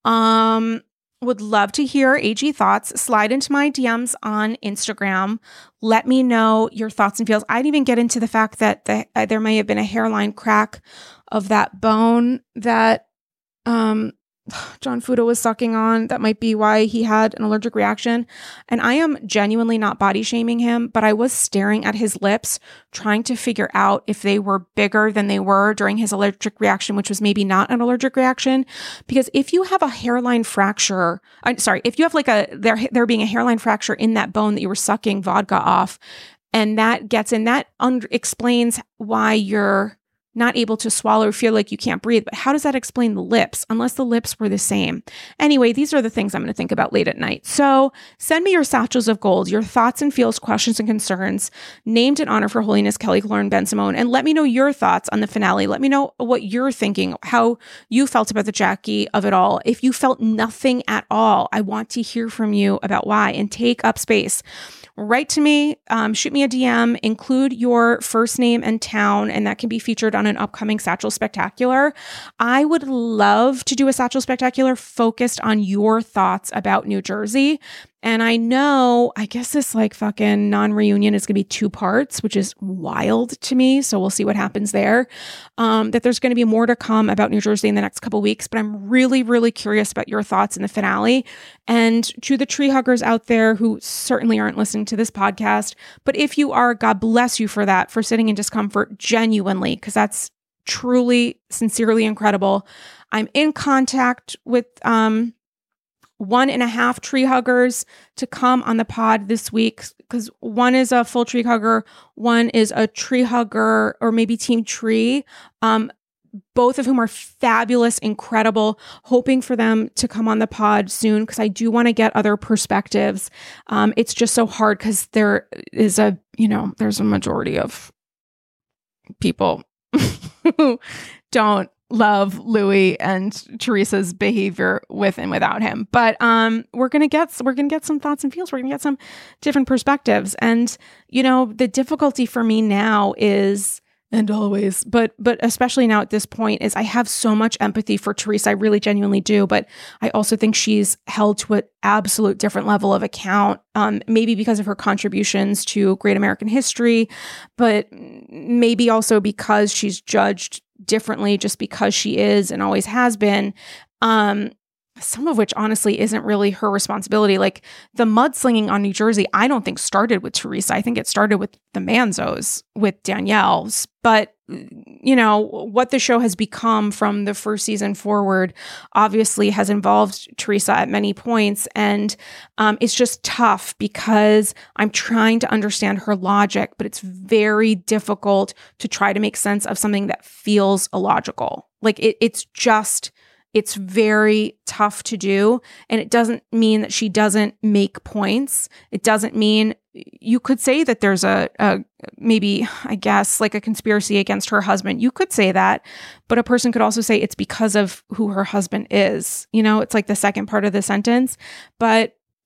Um, would love to hear A G thoughts. Slide into my D Ms on Instagram. Let me know your thoughts and feels. I didn't even get into the fact that the, uh, there may have been a hairline crack of that bone that um, John Fuda was sucking on. That might be why he had an allergic reaction. And I am genuinely not body shaming him, but I was staring at his lips, trying to figure out if they were bigger than they were during his allergic reaction, which was maybe not an allergic reaction. Because if you have a hairline fracture, I'm sorry, if you have like a, there, there being a hairline fracture in that bone that you were sucking vodka off, and that gets in, that un- explains why you're not able to swallow or feel like you can't breathe. But how does that explain the lips, unless the lips were the same? Anyway, these are the things I'm going to think about late at night. So send me your satchels of gold, your thoughts and feels, questions and concerns, named in honor for Holiness Kelly Lauren Ben-Simone, and let me know your thoughts on the finale. Let me know what you're thinking, how you felt about the Jackie of it all. If you felt nothing at all, I want to hear from you about why, and take up space. Write to me, um, shoot me a D M, include your first name and town, and that can be featured on an upcoming Satchel Spectacular. I would love to do a Satchel Spectacular focused on your thoughts about New Jersey. And I know, I guess this like fucking non-reunion is going to be two parts, which is wild to me. So we'll see what happens there. Um, that there's going to be more to come about New Jersey in the next couple of weeks, but I'm really, really curious about your thoughts in the finale. And to the tree huggers out there who certainly aren't listening to this podcast, but if you are, God bless you for that, for sitting in discomfort genuinely, because that's truly, sincerely incredible. I'm in contact with, um, one and a half tree huggers to come on the pod this week, because one is a full tree hugger, one is a tree hugger or maybe team tree, um, both of whom are fabulous, incredible, hoping for them to come on the pod soon because I do want to get other perspectives. Um, it's just so hard because there is a, you know, there's a majority of people who don't love Louis and Teresa's behavior with and without him. But um, we're gonna get we're gonna get some thoughts and feels. We're gonna get some different perspectives. And you know, the difficulty for me now is, and always, but but especially now at this point, is I have so much empathy for Teresa. I really genuinely do. But I also think she's held to an absolute different level of account, um, maybe because of her contributions to Great American history, but maybe also because she's judged differently just because she is and always has been, um, some of which honestly isn't really her responsibility. Like the mudslinging on New Jersey, I don't think started with Teresa. I think it started with the Manzos, with Danielle's. But, you know, what the show has become from the first season forward obviously has involved Teresa at many points. And um, it's just tough because I'm trying to understand her logic, but it's very difficult to try to make sense of something that feels illogical. Like it, it's just... It's very tough to do. And it doesn't mean that she doesn't make points. It doesn't mean, you could say that there's a, a maybe, I guess, like a conspiracy against her husband. You could say that, but a person could also say it's because of who her husband is. You know, it's like the second part of the sentence. But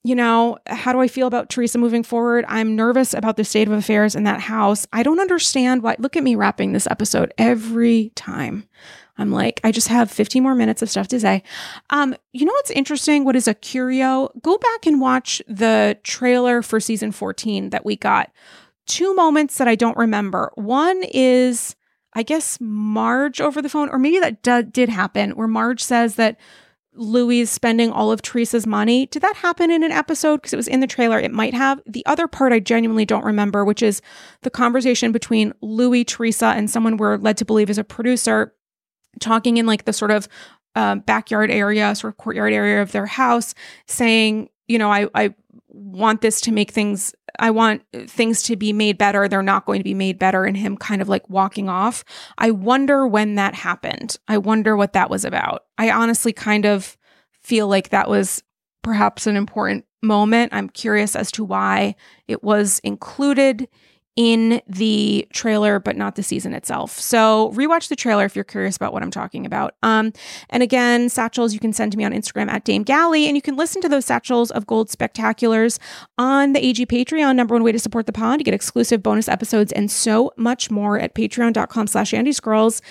you know, how do I feel about Teresa moving forward? I'm nervous about the state of affairs in that house. I don't understand why. Look at me wrapping this episode every time. I'm like, I just have fifteen more minutes of stuff to say. Um, you know what's interesting? What is a curio? Go back and watch the trailer for season fourteen that we got. Two moments that I don't remember. One is, I guess, Marge over the phone, or maybe that d- did happen, where Marge says that Louis is spending all of Teresa's money. Did that happen in an episode? Because it was in the trailer. It might have. The other part I genuinely don't remember, which is the conversation between Louis, Teresa, and someone we're led to believe is a producer, talking in like the sort of uh, backyard area, sort of courtyard area of their house, saying, you know, I, I want this to make things, I want things to be made better. They're not going to be made better. And him kind of like walking off. I wonder when that happened. I wonder what that was about. I honestly kind of feel like that was perhaps an important moment. I'm curious as to why it was included in the trailer, but not the season itself. So rewatch the trailer if you're curious about what I'm talking about. Um, and again, satchels you can send to me on Instagram at Dame Galley, and you can listen to those satchels of gold spectaculars on the A G Patreon, number one way to support the pod. You get exclusive bonus episodes and so much more at patreon.com slash Andy's Girls.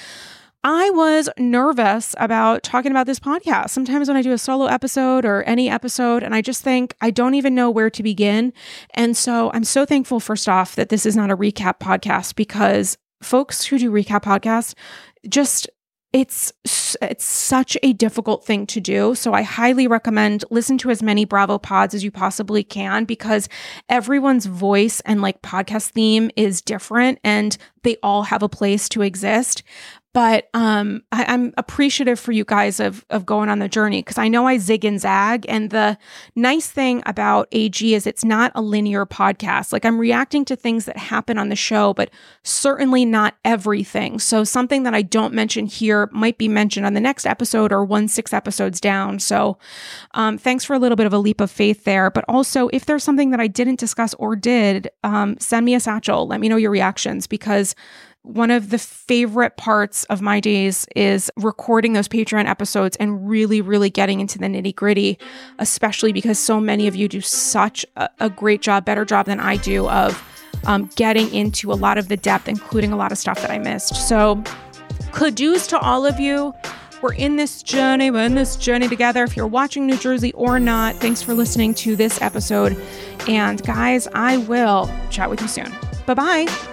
I was nervous about talking about this podcast. Sometimes when I do a solo episode or any episode, and I just think I don't even know where to begin. And so I'm so thankful, first off, that this is not a recap podcast, because folks who do recap podcasts, just it's it's such a difficult thing to do. So I highly recommend listen to as many Bravo pods as you possibly can, because everyone's voice and like podcast theme is different and they all have a place to exist. But um, I, I'm appreciative for you guys of of going on the journey, because I know I zig and zag. And the nice thing about A G is it's not a linear podcast. Like, I'm reacting to things that happen on the show, but certainly not everything. So something that I don't mention here might be mentioned on the next episode or one six episodes down. So um, thanks for a little bit of a leap of faith there. But also, if there's something that I didn't discuss or did, um, send me a satchel. Let me know your reactions, because one of the favorite parts of my days is recording those Patreon episodes and really, really getting into the nitty gritty, especially because so many of you do such a, a great job, better job than I do, of um, getting into a lot of the depth, including a lot of stuff that I missed. So kudos to all of you. We're in this journey. We're in this journey together. If you're watching New Jersey or not, thanks for listening to this episode. And guys, I will chat with you soon. Bye-bye.